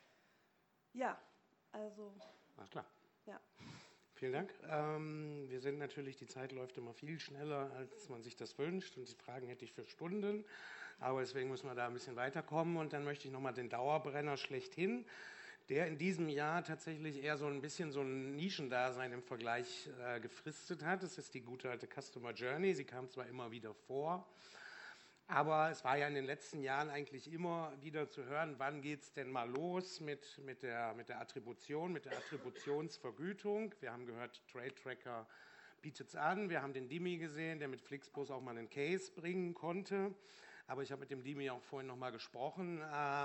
Ja, also... Alles klar. Ja. Vielen Dank. Wir sind natürlich, die Zeit läuft immer viel schneller, als man sich das wünscht, und die Fragen hätte ich für Stunden, aber deswegen müssen wir da ein bisschen weiterkommen, und dann möchte ich nochmal den Dauerbrenner schlechthin, der in diesem Jahr tatsächlich eher so ein bisschen so ein Nischendasein im Vergleich gefristet hat. Das ist die gute alte Customer Journey. Sie kam zwar immer wieder vor, aber es war ja in den letzten Jahren eigentlich immer wieder zu hören, wann geht es denn mal los mit der Attribution, mit der Attributionsvergütung. Wir haben gehört, Trade Tracker bietet es an. Wir haben den Dimi gesehen, der mit Flixbus auch mal einen Case bringen konnte. Aber ich habe mit dem Dimi auch vorhin nochmal gesprochen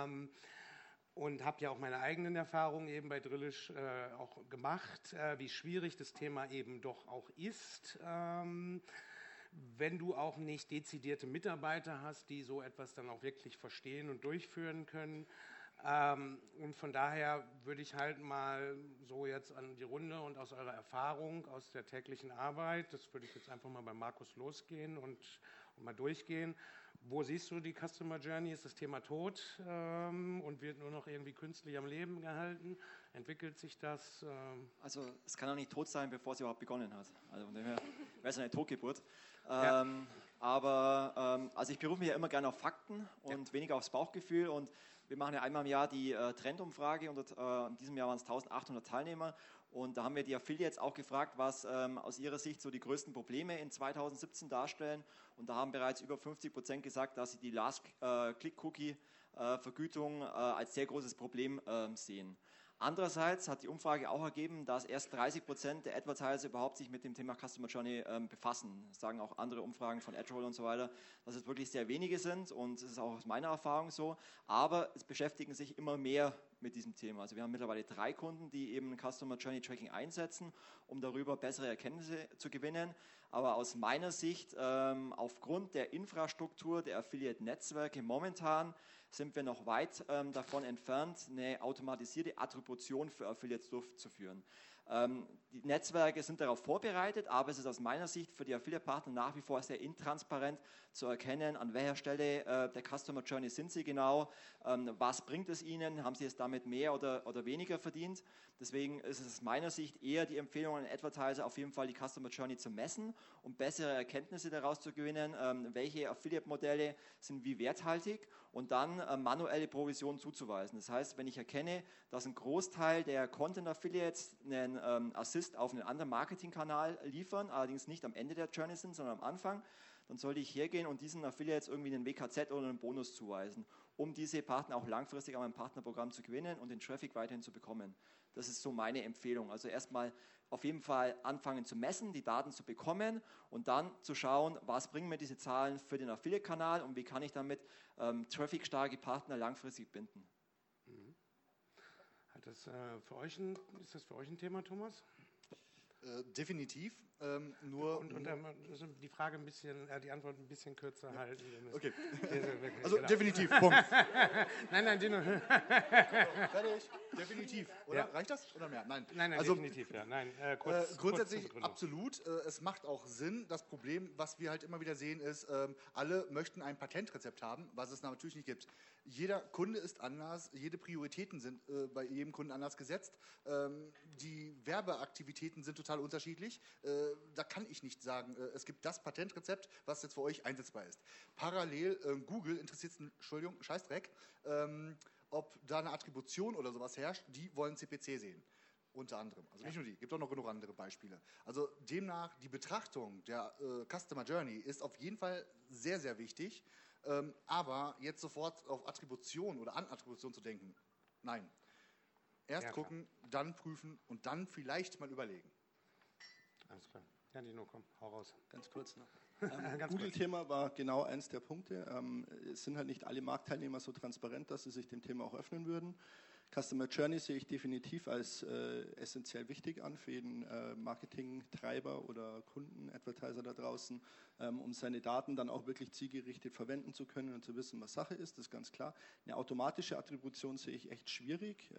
und habe ja auch meine eigenen Erfahrungen eben bei Drillisch auch gemacht, wie schwierig das Thema eben doch auch ist. Wenn du auch nicht dezidierte Mitarbeiter hast, die so etwas dann auch wirklich verstehen und durchführen können. Und von daher würde ich halt mal so jetzt an die Runde und aus eurer Erfahrung, aus der täglichen Arbeit, das würde ich jetzt einfach mal bei Markus losgehen und mal durchgehen. Wo siehst du die Customer Journey? Ist das Thema tot und wird nur noch irgendwie künstlich am Leben gehalten? Entwickelt sich das? Also es kann auch nicht tot sein, bevor es überhaupt begonnen hat. Also von dem her wäre es eine Totgeburt. Ja. Also ich berufe mich ja immer gerne auf Fakten und weniger aufs Bauchgefühl, und wir machen ja einmal im Jahr die Trendumfrage, und in diesem Jahr waren es 1800 Teilnehmer, und da haben wir die Affiliates auch gefragt, was aus ihrer Sicht so die größten Probleme in 2017 darstellen, und da haben bereits über 50% gesagt, dass sie die Last-Click-Cookie-Vergütung als sehr großes Problem sehen. Andererseits hat die Umfrage auch ergeben, dass erst 30% der Advertiser überhaupt sich mit dem Thema Customer Journey befassen. Das sagen auch andere Umfragen von AdRoll und so weiter, dass es wirklich sehr wenige sind, und es ist auch aus meiner Erfahrung so. Aber es beschäftigen sich immer mehr mit diesem Thema. Also wir haben mittlerweile 3 Kunden, die eben Customer Journey Tracking einsetzen, um darüber bessere Erkenntnisse zu gewinnen. Aber aus meiner Sicht, aufgrund der Infrastruktur der Affiliate-Netzwerke momentan, sind wir noch weit davon entfernt, eine automatisierte Attribution für Affiliates durchzuführen. Die Netzwerke sind darauf vorbereitet, aber es ist aus meiner Sicht für die Affiliate-Partner nach wie vor sehr intransparent zu erkennen, an welcher Stelle der Customer Journey sind sie genau, was bringt es ihnen, haben sie es damit mehr oder weniger verdient. Deswegen ist es aus meiner Sicht eher die Empfehlung an Advertiser, auf jeden Fall die Customer Journey zu messen, um bessere Erkenntnisse daraus zu gewinnen, welche Affiliate-Modelle sind wie werthaltig, und dann manuelle Provisionen zuzuweisen. Das heißt, wenn ich erkenne, dass ein Großteil der Content-Affiliates einen Assist auf einen anderen Marketingkanal liefern, allerdings nicht am Ende der Journey sind, sondern am Anfang, dann sollte ich hergehen und diesen Affiliates irgendwie einen WKZ oder einen Bonus zuweisen, um diese Partner auch langfristig an meinem Partnerprogramm zu gewinnen und den Traffic weiterhin zu bekommen. Das ist so meine Empfehlung. Also erstmal auf jeden Fall anfangen zu messen, die Daten zu bekommen und dann zu schauen, was bringen mir diese Zahlen für den Affiliate-Kanal und wie kann ich damit traffic-starke Partner langfristig binden. Ist das für euch ein Thema, Thomas? Definitiv. Nur und die Frage ein bisschen, die Antwort ein bisschen kürzer halten. Okay. Also genau. Definitiv, Punkt. Nein, Dino. Fertig, definitiv. Oder Ja. reicht das oder mehr? Nein. Nein, also, definitiv, ja. Nein, grundsätzlich kurz absolut. Es macht auch Sinn. Das Problem, was wir halt immer wieder sehen, ist, alle möchten ein Patentrezept haben, was es natürlich nicht gibt. Jeder Kunde ist anders, jede Prioritäten sind bei jedem Kunden anders gesetzt. Die Werbeaktivitäten sind total unterschiedlich. Da kann ich nicht sagen, es gibt das Patentrezept, was jetzt für euch einsetzbar ist. Parallel, Google interessiert es, Entschuldigung, Scheißdreck, ob da eine Attribution oder sowas herrscht, die wollen CPC sehen. Unter anderem. Also nicht nur die, gibt auch noch genug andere Beispiele. Also demnach, die Betrachtung der Customer Journey ist auf jeden Fall sehr, sehr wichtig. Aber jetzt sofort auf Attribution oder an Attribution zu denken, nein. Erst gucken, dann prüfen und dann vielleicht mal überlegen. Alles klar. Ja, Dino, komm, hau raus. Ganz kurz noch. Google-Thema war genau eins der Punkte. Es sind halt nicht alle Marktteilnehmer so transparent, dass sie sich dem Thema auch öffnen würden. Customer Journey sehe ich definitiv als essentiell wichtig an für jeden Marketingtreiber oder Kunden, Advertiser da draußen, um seine Daten dann auch wirklich zielgerichtet verwenden zu können und zu wissen, was Sache ist, das ist ganz klar. Eine automatische Attribution sehe ich echt schwierig.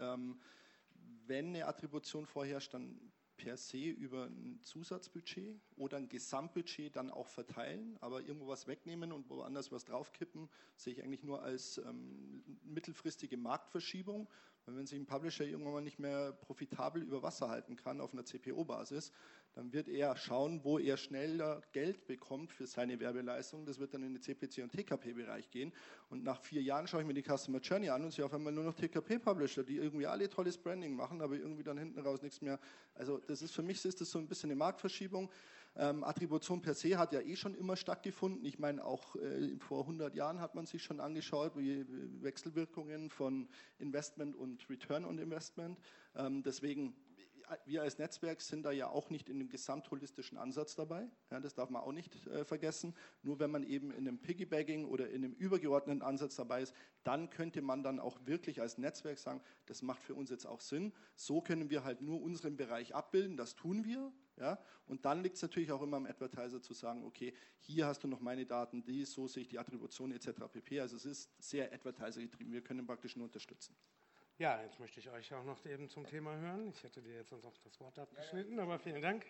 Wenn eine Attribution vorherrscht, dann per se über ein Zusatzbudget oder ein Gesamtbudget dann auch verteilen, aber irgendwo was wegnehmen und woanders was draufkippen, sehe ich eigentlich nur als mittelfristige Marktverschiebung. Weil wenn sich ein Publisher irgendwann mal nicht mehr profitabel über Wasser halten kann auf einer CPO-Basis, dann wird er schauen, wo er schneller Geld bekommt für seine Werbeleistung. Das wird dann in den CPC- und TKP-Bereich gehen. Und nach 4 Jahren schaue ich mir die Customer Journey an und sehe auf einmal nur noch TKP-Publisher, die irgendwie alle tolles Branding machen, aber irgendwie dann hinten raus nichts mehr. Also das ist für mich ist das so ein bisschen eine Marktverschiebung. Attribution per se hat ja eh schon immer stattgefunden. Ich meine, auch vor 100 Jahren hat man sich schon angeschaut, wie Wechselwirkungen von Investment und Return on Investment. Deswegen, wir als Netzwerk sind da ja auch nicht in dem gesamtholistischen Ansatz dabei. Ja, das darf man auch nicht vergessen. Nur wenn man eben in einem Piggybacking oder in einem übergeordneten Ansatz dabei ist, dann könnte man dann auch wirklich als Netzwerk sagen, das macht für uns jetzt auch Sinn. So können wir halt nur unseren Bereich abbilden, das tun wir. Ja? Und dann liegt es natürlich auch immer am Advertiser zu sagen, okay, hier hast du noch meine Daten, so sehe ich die Attribution etc. pp. Also es ist sehr Advertiser getrieben, wir können praktisch nur unterstützen. Ja, jetzt möchte ich euch auch noch eben zum Thema hören. Ich hätte dir jetzt sonst auch das Wort abgeschnitten, aber vielen Dank.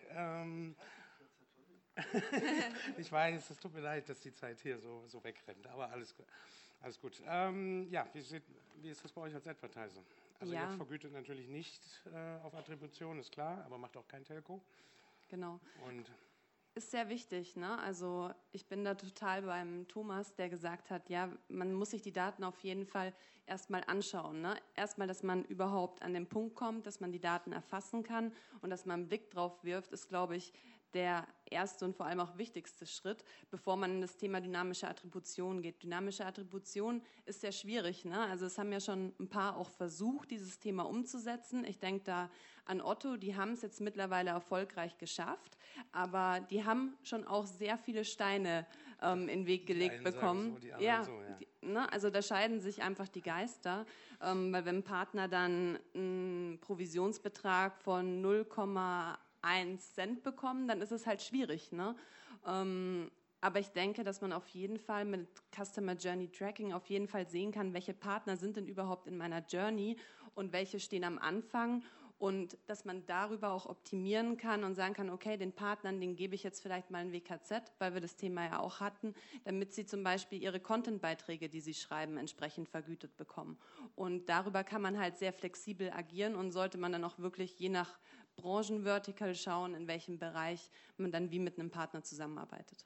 Ich weiß, es tut mir leid, dass die Zeit hier so wegrennt, aber alles gut. Ja, wie ist das bei euch als Advertiser? Also ihr vergütet natürlich nicht auf Attribution, ist klar, aber macht auch kein Telco. Genau. Und ist sehr wichtig, ne? Also ich bin da total beim Thomas, der gesagt hat, ja, man muss sich die Daten auf jeden Fall erstmal anschauen, ne? Erstmal, dass man überhaupt an den Punkt kommt, dass man die Daten erfassen kann und dass man einen Blick drauf wirft, ist, glaube ich, der erste und vor allem auch wichtigste Schritt, bevor man in das Thema dynamische Attribution geht. Dynamische Attribution ist sehr schwierig, ne? Also es haben ja schon ein paar auch versucht, dieses Thema umzusetzen. Ich denke da an Otto, die haben es jetzt mittlerweile erfolgreich geschafft, aber die haben schon auch sehr viele Steine in den Weg gelegt bekommen. Also da scheiden sich einfach die Geister, weil wenn ein Partner dann einen Provisionsbetrag von 0,1 Cent bekommen, dann ist es halt schwierig, ne? Aber ich denke, dass man auf jeden Fall mit Customer Journey Tracking auf jeden Fall sehen kann, welche Partner sind denn überhaupt in meiner Journey und welche stehen am Anfang und dass man darüber auch optimieren kann und sagen kann, okay, den Partnern, denen gebe ich jetzt vielleicht mal ein WKZ, weil wir das Thema ja auch hatten, damit sie zum Beispiel ihre Content-Beiträge, die sie schreiben, entsprechend vergütet bekommen. Und darüber kann man halt sehr flexibel agieren und sollte man dann auch wirklich je nach Branchenvertical schauen, in welchem Bereich man dann wie mit einem Partner zusammenarbeitet.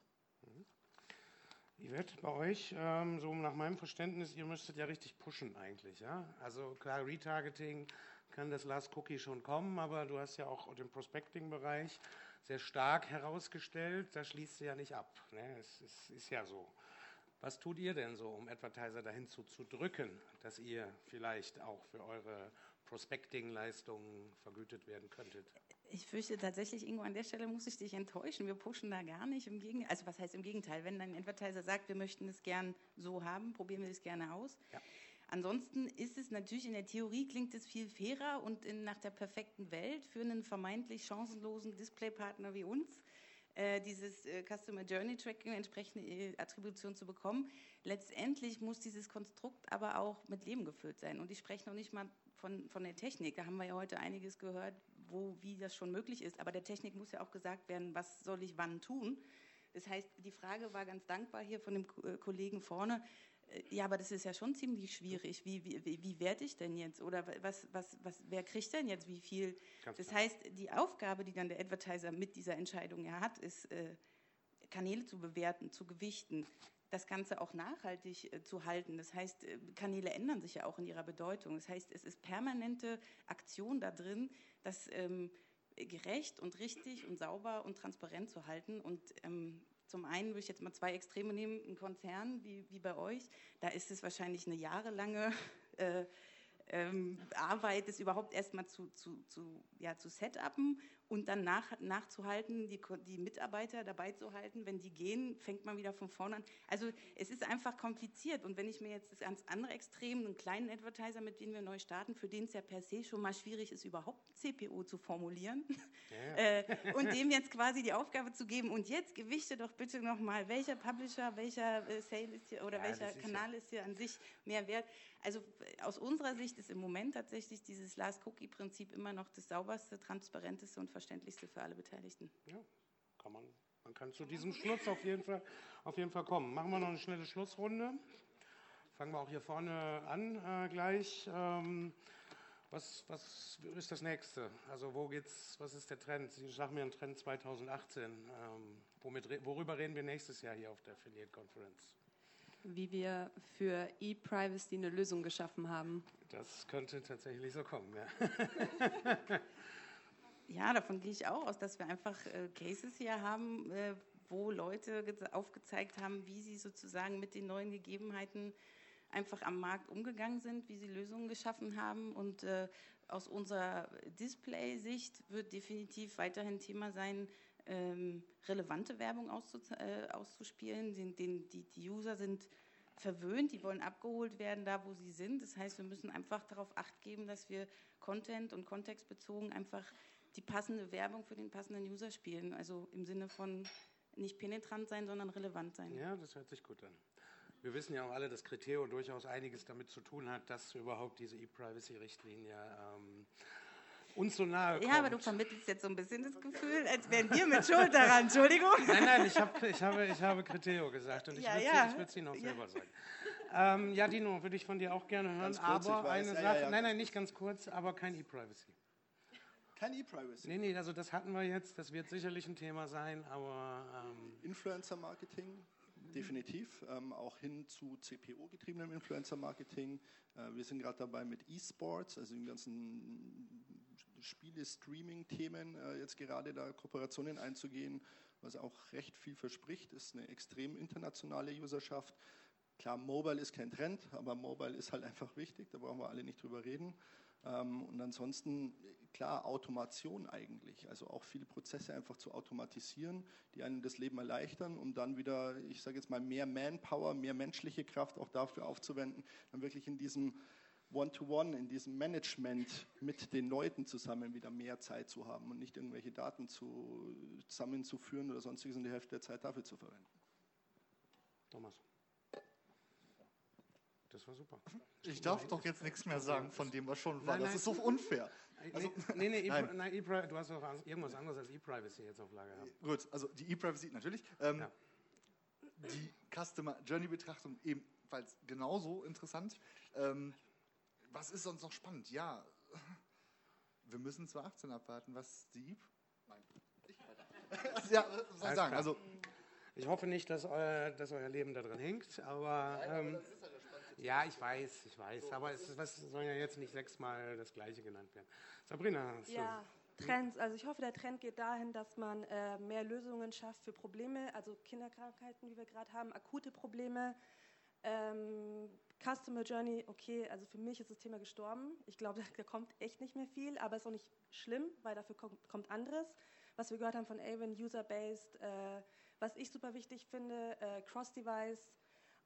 Yvette, bei euch, so nach meinem Verständnis, ihr müsstet ja richtig pushen eigentlich, ja? Also klar, Retargeting kann das Last Cookie schon kommen, aber du hast ja auch den Prospecting-Bereich sehr stark herausgestellt, da schließt du ja nicht ab, ne? Es ist ja so. Was tut ihr denn so, um Advertiser dahin zu drücken, dass ihr vielleicht auch für eure Prospecting-Leistungen vergütet werden könntet? Ich fürchte tatsächlich, Ingo, an der Stelle muss ich dich enttäuschen. Wir pushen da gar nicht. Im Gegenteil, also was heißt im Gegenteil? Wenn ein Advertiser sagt, wir möchten es gern so haben, probieren wir es gerne aus. Ja. Ansonsten ist es natürlich, in der Theorie klingt es viel fairer und nach der perfekten Welt für einen vermeintlich chancenlosen Displaypartner wie uns, dieses Customer Journey Tracking, entsprechende Attribution zu bekommen. Letztendlich muss dieses Konstrukt aber auch mit Leben gefüllt sein. Und ich spreche noch nicht mal von der Technik. Da haben wir ja heute einiges gehört, wie das schon möglich ist. Aber der Technik muss ja auch gesagt werden, was soll ich wann tun? Das heißt, die Frage war ganz dankbar hier von dem Kollegen vorne. Ja, aber das ist ja schon ziemlich schwierig. Wie werde ich denn jetzt? Oder wer kriegt denn jetzt wie viel? Das heißt, die Aufgabe, die dann der Advertiser mit dieser Entscheidung ja hat, ist, Kanäle zu bewerten, zu gewichten, das Ganze auch nachhaltig zu halten. Das heißt, Kanäle ändern sich ja auch in ihrer Bedeutung. Das heißt, es ist permanente Aktion da drin, das gerecht und richtig und sauber und transparent zu halten. Und zum einen würde ich jetzt mal 2 Extreme nehmen, ein Konzern wie bei euch, da ist es wahrscheinlich eine jahrelange Arbeit, das überhaupt erstmal zu setupen und dann nachzuhalten, die Mitarbeiter dabei zu halten. Wenn die gehen, fängt man wieder von vorne an. Also es ist einfach kompliziert. Und wenn ich mir jetzt das ganz andere Extrem, einen kleinen Advertiser, mit dem wir neu starten, für den es ja per se schon mal schwierig ist, überhaupt ein CPO zu formulieren, und dem jetzt quasi die Aufgabe zu geben, und jetzt gewichte doch bitte nochmal, welcher Publisher, welcher Sale ist hier oder welcher Kanal ist hier an sich mehr wert. Also aus unserer Sicht ist im Moment tatsächlich dieses Last-Cookie-Prinzip immer noch das sauberste, transparenteste und verständlichste für alle Beteiligten. Ja, man kann zu diesem Schluss auf jeden Fall kommen. Machen wir noch eine schnelle Schlussrunde. Fangen wir auch hier vorne an gleich. Was ist das Nächste? Also was ist der Trend? Sie sagen mir einen Trend 2018. Worüber reden wir nächstes Jahr hier auf der Affiliate Conference? Wie wir für E-Privacy eine Lösung geschaffen haben. Das könnte tatsächlich so kommen, ja. Ja, davon gehe ich auch aus, dass wir einfach Cases hier haben, wo Leute aufgezeigt haben, wie sie sozusagen mit den neuen Gegebenheiten einfach am Markt umgegangen sind, wie sie Lösungen geschaffen haben. Und aus unserer Display-Sicht wird definitiv weiterhin Thema sein, relevante Werbung auszuspielen. Die User sind verwöhnt, die wollen abgeholt werden, da wo sie sind. Das heißt, wir müssen einfach darauf Acht geben, dass wir Content und kontextbezogen einfach die passende Werbung für den passenden User spielen. Also im Sinne von nicht penetrant sein, sondern relevant sein. Ja, das hört sich gut an. Wir wissen ja auch alle, dass Criteo durchaus einiges damit zu tun hat, dass überhaupt diese E-Privacy-Richtlinie uns so nahe kommt. Ja, aber du vermittelst jetzt so ein bisschen das Gefühl, als wären wir mit Schuld daran. Entschuldigung. Nein, ich habe Criteo gesagt und ich würde es Ihnen auch selber sagen. Ja, Dino, würde ich von dir auch gerne hören, kurz, aber eine Sache, nein, nicht ganz kurz, aber kein E-Privacy. Kein E-Privacy? Nee, also das hatten wir jetzt, das wird sicherlich ein Thema sein, aber... Influencer-Marketing, definitiv, auch hin zu CPO-getriebenem Influencer-Marketing. Wir sind gerade dabei mit E-Sports, also den ganzen Spiele-Streaming-Themen jetzt gerade da Kooperationen einzugehen, was auch recht viel verspricht, ist eine extrem internationale Userschaft. Klar, Mobile ist kein Trend, aber Mobile ist halt einfach wichtig, da brauchen wir alle nicht drüber reden. Und ansonsten, klar, Automation eigentlich, also auch viele Prozesse einfach zu automatisieren, die einem das Leben erleichtern, um dann wieder, ich sage jetzt mal, mehr Manpower, mehr menschliche Kraft auch dafür aufzuwenden, dann wirklich in diesem One-to-One, in diesem Management mit den Leuten zusammen wieder mehr Zeit zu haben und nicht irgendwelche Daten zusammenzuführen oder sonstiges und die Hälfte der Zeit dafür zu verwenden. Thomas. Das war super. Ich darf doch jetzt nichts mehr sagen von dem, was schon war. Das ist so unfair. Also, du hast doch irgendwas anderes als E-Privacy jetzt auf Lager gehabt. Gut, also die E-Privacy natürlich. Die Customer Journey Betrachtung ebenfalls genauso interessant. Was ist sonst noch spannend? Ja, wir müssen 2018 abwarten, was die Nein, ich weiter. Ja, was soll ich sagen? Also, ich hoffe nicht, dass euer Leben da drin hängt, aber ja, ich weiß, aber es soll ja jetzt nicht 6-mal das Gleiche genannt werden. Sabrina. Ja, Trends. Also ich hoffe, der Trend geht dahin, dass man mehr Lösungen schafft für Probleme, also Kinderkrankheiten, wie wir gerade haben, akute Probleme. Customer Journey, okay, also für mich ist das Thema gestorben. Ich glaube, da kommt echt nicht mehr viel, aber ist auch nicht schlimm, weil dafür kommt anderes. Was wir gehört haben von Avon, User-Based, was ich super wichtig finde, Cross-Device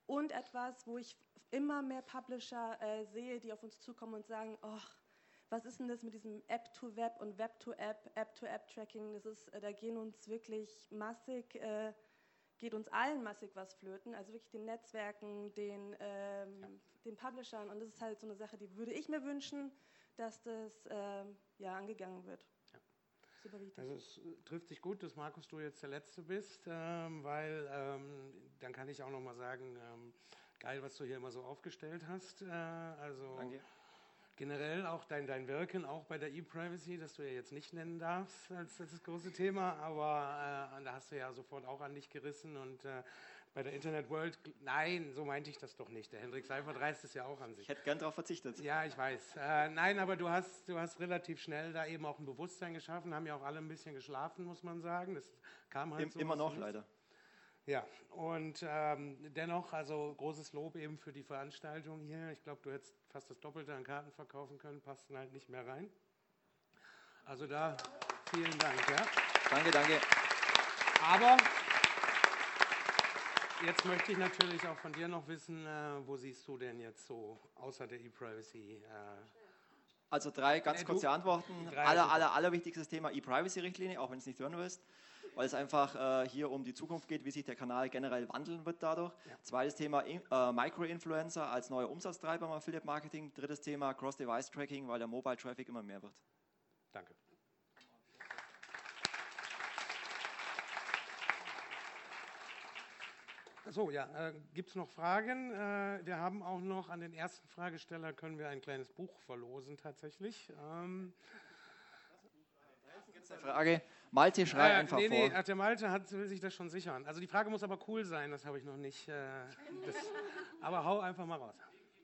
und etwas, wo ich immer mehr Publisher sehe, die auf uns zukommen und sagen, oh, was ist denn das mit diesem App-to-Web und Web-to-App, App-to-App-Tracking? Da gehen uns wirklich massig, geht uns allen massig was flöten, also wirklich den Netzwerken, den Publishern, und das ist halt so eine Sache, die würde ich mir wünschen, dass das angegangen wird. Ja. Super wichtig. Also es trifft sich gut, dass Markus, du jetzt der Letzte bist, weil dann kann ich auch nochmal sagen, geil, was du hier immer so aufgestellt hast. Danke. Generell auch dein Wirken, auch bei der E-Privacy, das du ja jetzt nicht nennen darfst als das große Thema, aber da hast du ja sofort auch an dich gerissen und bei der Internet World, nein, so meinte ich das doch nicht. Der Hendrik Seifert reißt es ja auch an sich. Ich hätte gern darauf verzichtet. Ja, ich weiß. Nein, aber du hast relativ schnell da eben auch ein Bewusstsein geschaffen, haben ja auch alle ein bisschen geschlafen, muss man sagen. Das kam halt so. Immer noch, leider. Ja, und dennoch, also großes Lob eben für die Veranstaltung hier. Ich glaube, du hättest fast das Doppelte an Karten verkaufen können, passten halt nicht mehr rein. Also da vielen Dank. Ja. Danke. Aber jetzt möchte ich natürlich auch von dir noch wissen, wo siehst du denn jetzt so außer der E-Privacy? Also 3 ganz kurze Antworten. Allerwichtigstes Thema E-Privacy-Richtlinie, auch wenn du es nicht hören willst, weil es einfach hier um die Zukunft geht, wie sich der Kanal generell wandeln wird dadurch. Ja. Zweites Thema Micro-Influencer als neuer Umsatztreiber im Affiliate-Marketing. Drittes Thema Cross-Device-Tracking, weil der Mobile-Traffic immer mehr wird. Danke. So, ja, gibt es noch Fragen? Wir haben auch noch an den ersten Fragesteller, können wir ein kleines Buch verlosen tatsächlich. Gibt es eine Frage? Malte, schrei einfach vor. Nee, der Malte will sich das schon sichern. Also die Frage muss aber cool sein, das habe ich noch nicht. Aber hau einfach mal raus.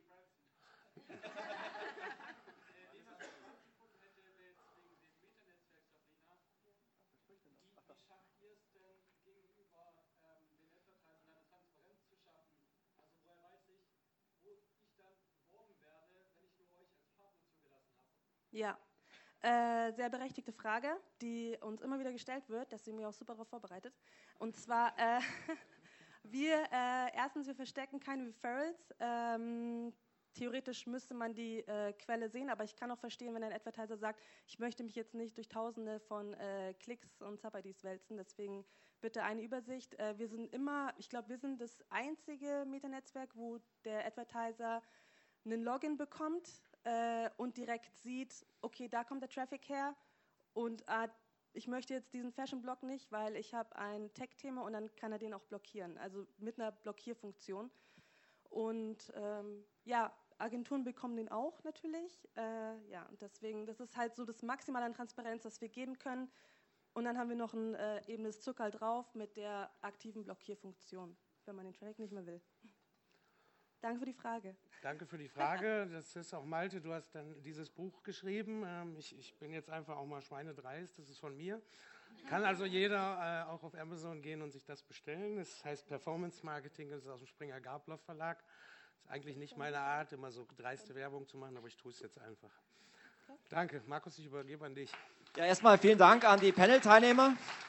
Ja, sehr berechtigte Frage, die uns immer wieder gestellt wird, deswegen bin ich auch super darauf vorbereitet. Und zwar, erstens, wir verstecken keine Referrals. Theoretisch müsste man die Quelle sehen, aber ich kann auch verstehen, wenn ein Advertiser sagt, ich möchte mich jetzt nicht durch Tausende von Klicks und Sub-IDs wälzen, deswegen bitte eine Übersicht. Wir sind das einzige Metanetzwerk, wo der Advertiser einen Login bekommt und direkt sieht, okay, da kommt der Traffic her und ich möchte jetzt diesen Fashion-Blog nicht, weil ich habe ein Tech-Thema und dann kann er den auch blockieren, also mit einer Blockierfunktion. Und Agenturen bekommen den auch natürlich. Und deswegen, das ist halt so das Maximale an Transparenz, das wir geben können. Und dann haben wir noch eben das Zuckerl drauf mit der aktiven Blockierfunktion, wenn man den Traffic nicht mehr will. Danke für die Frage. Danke für die Frage. Das ist auch Malte, du hast dann dieses Buch geschrieben. Ich bin jetzt einfach auch mal schweinedreist, das ist von mir. Kann also jeder auch auf Amazon gehen und sich das bestellen. Das heißt Performance Marketing, das ist aus dem Springer-Gabler Verlag. Das ist eigentlich nicht meine Art, immer so dreiste Werbung zu machen, aber ich tue es jetzt einfach. Danke. Markus, ich übergebe an dich. Ja, erstmal vielen Dank an die Panel-Teilnehmer.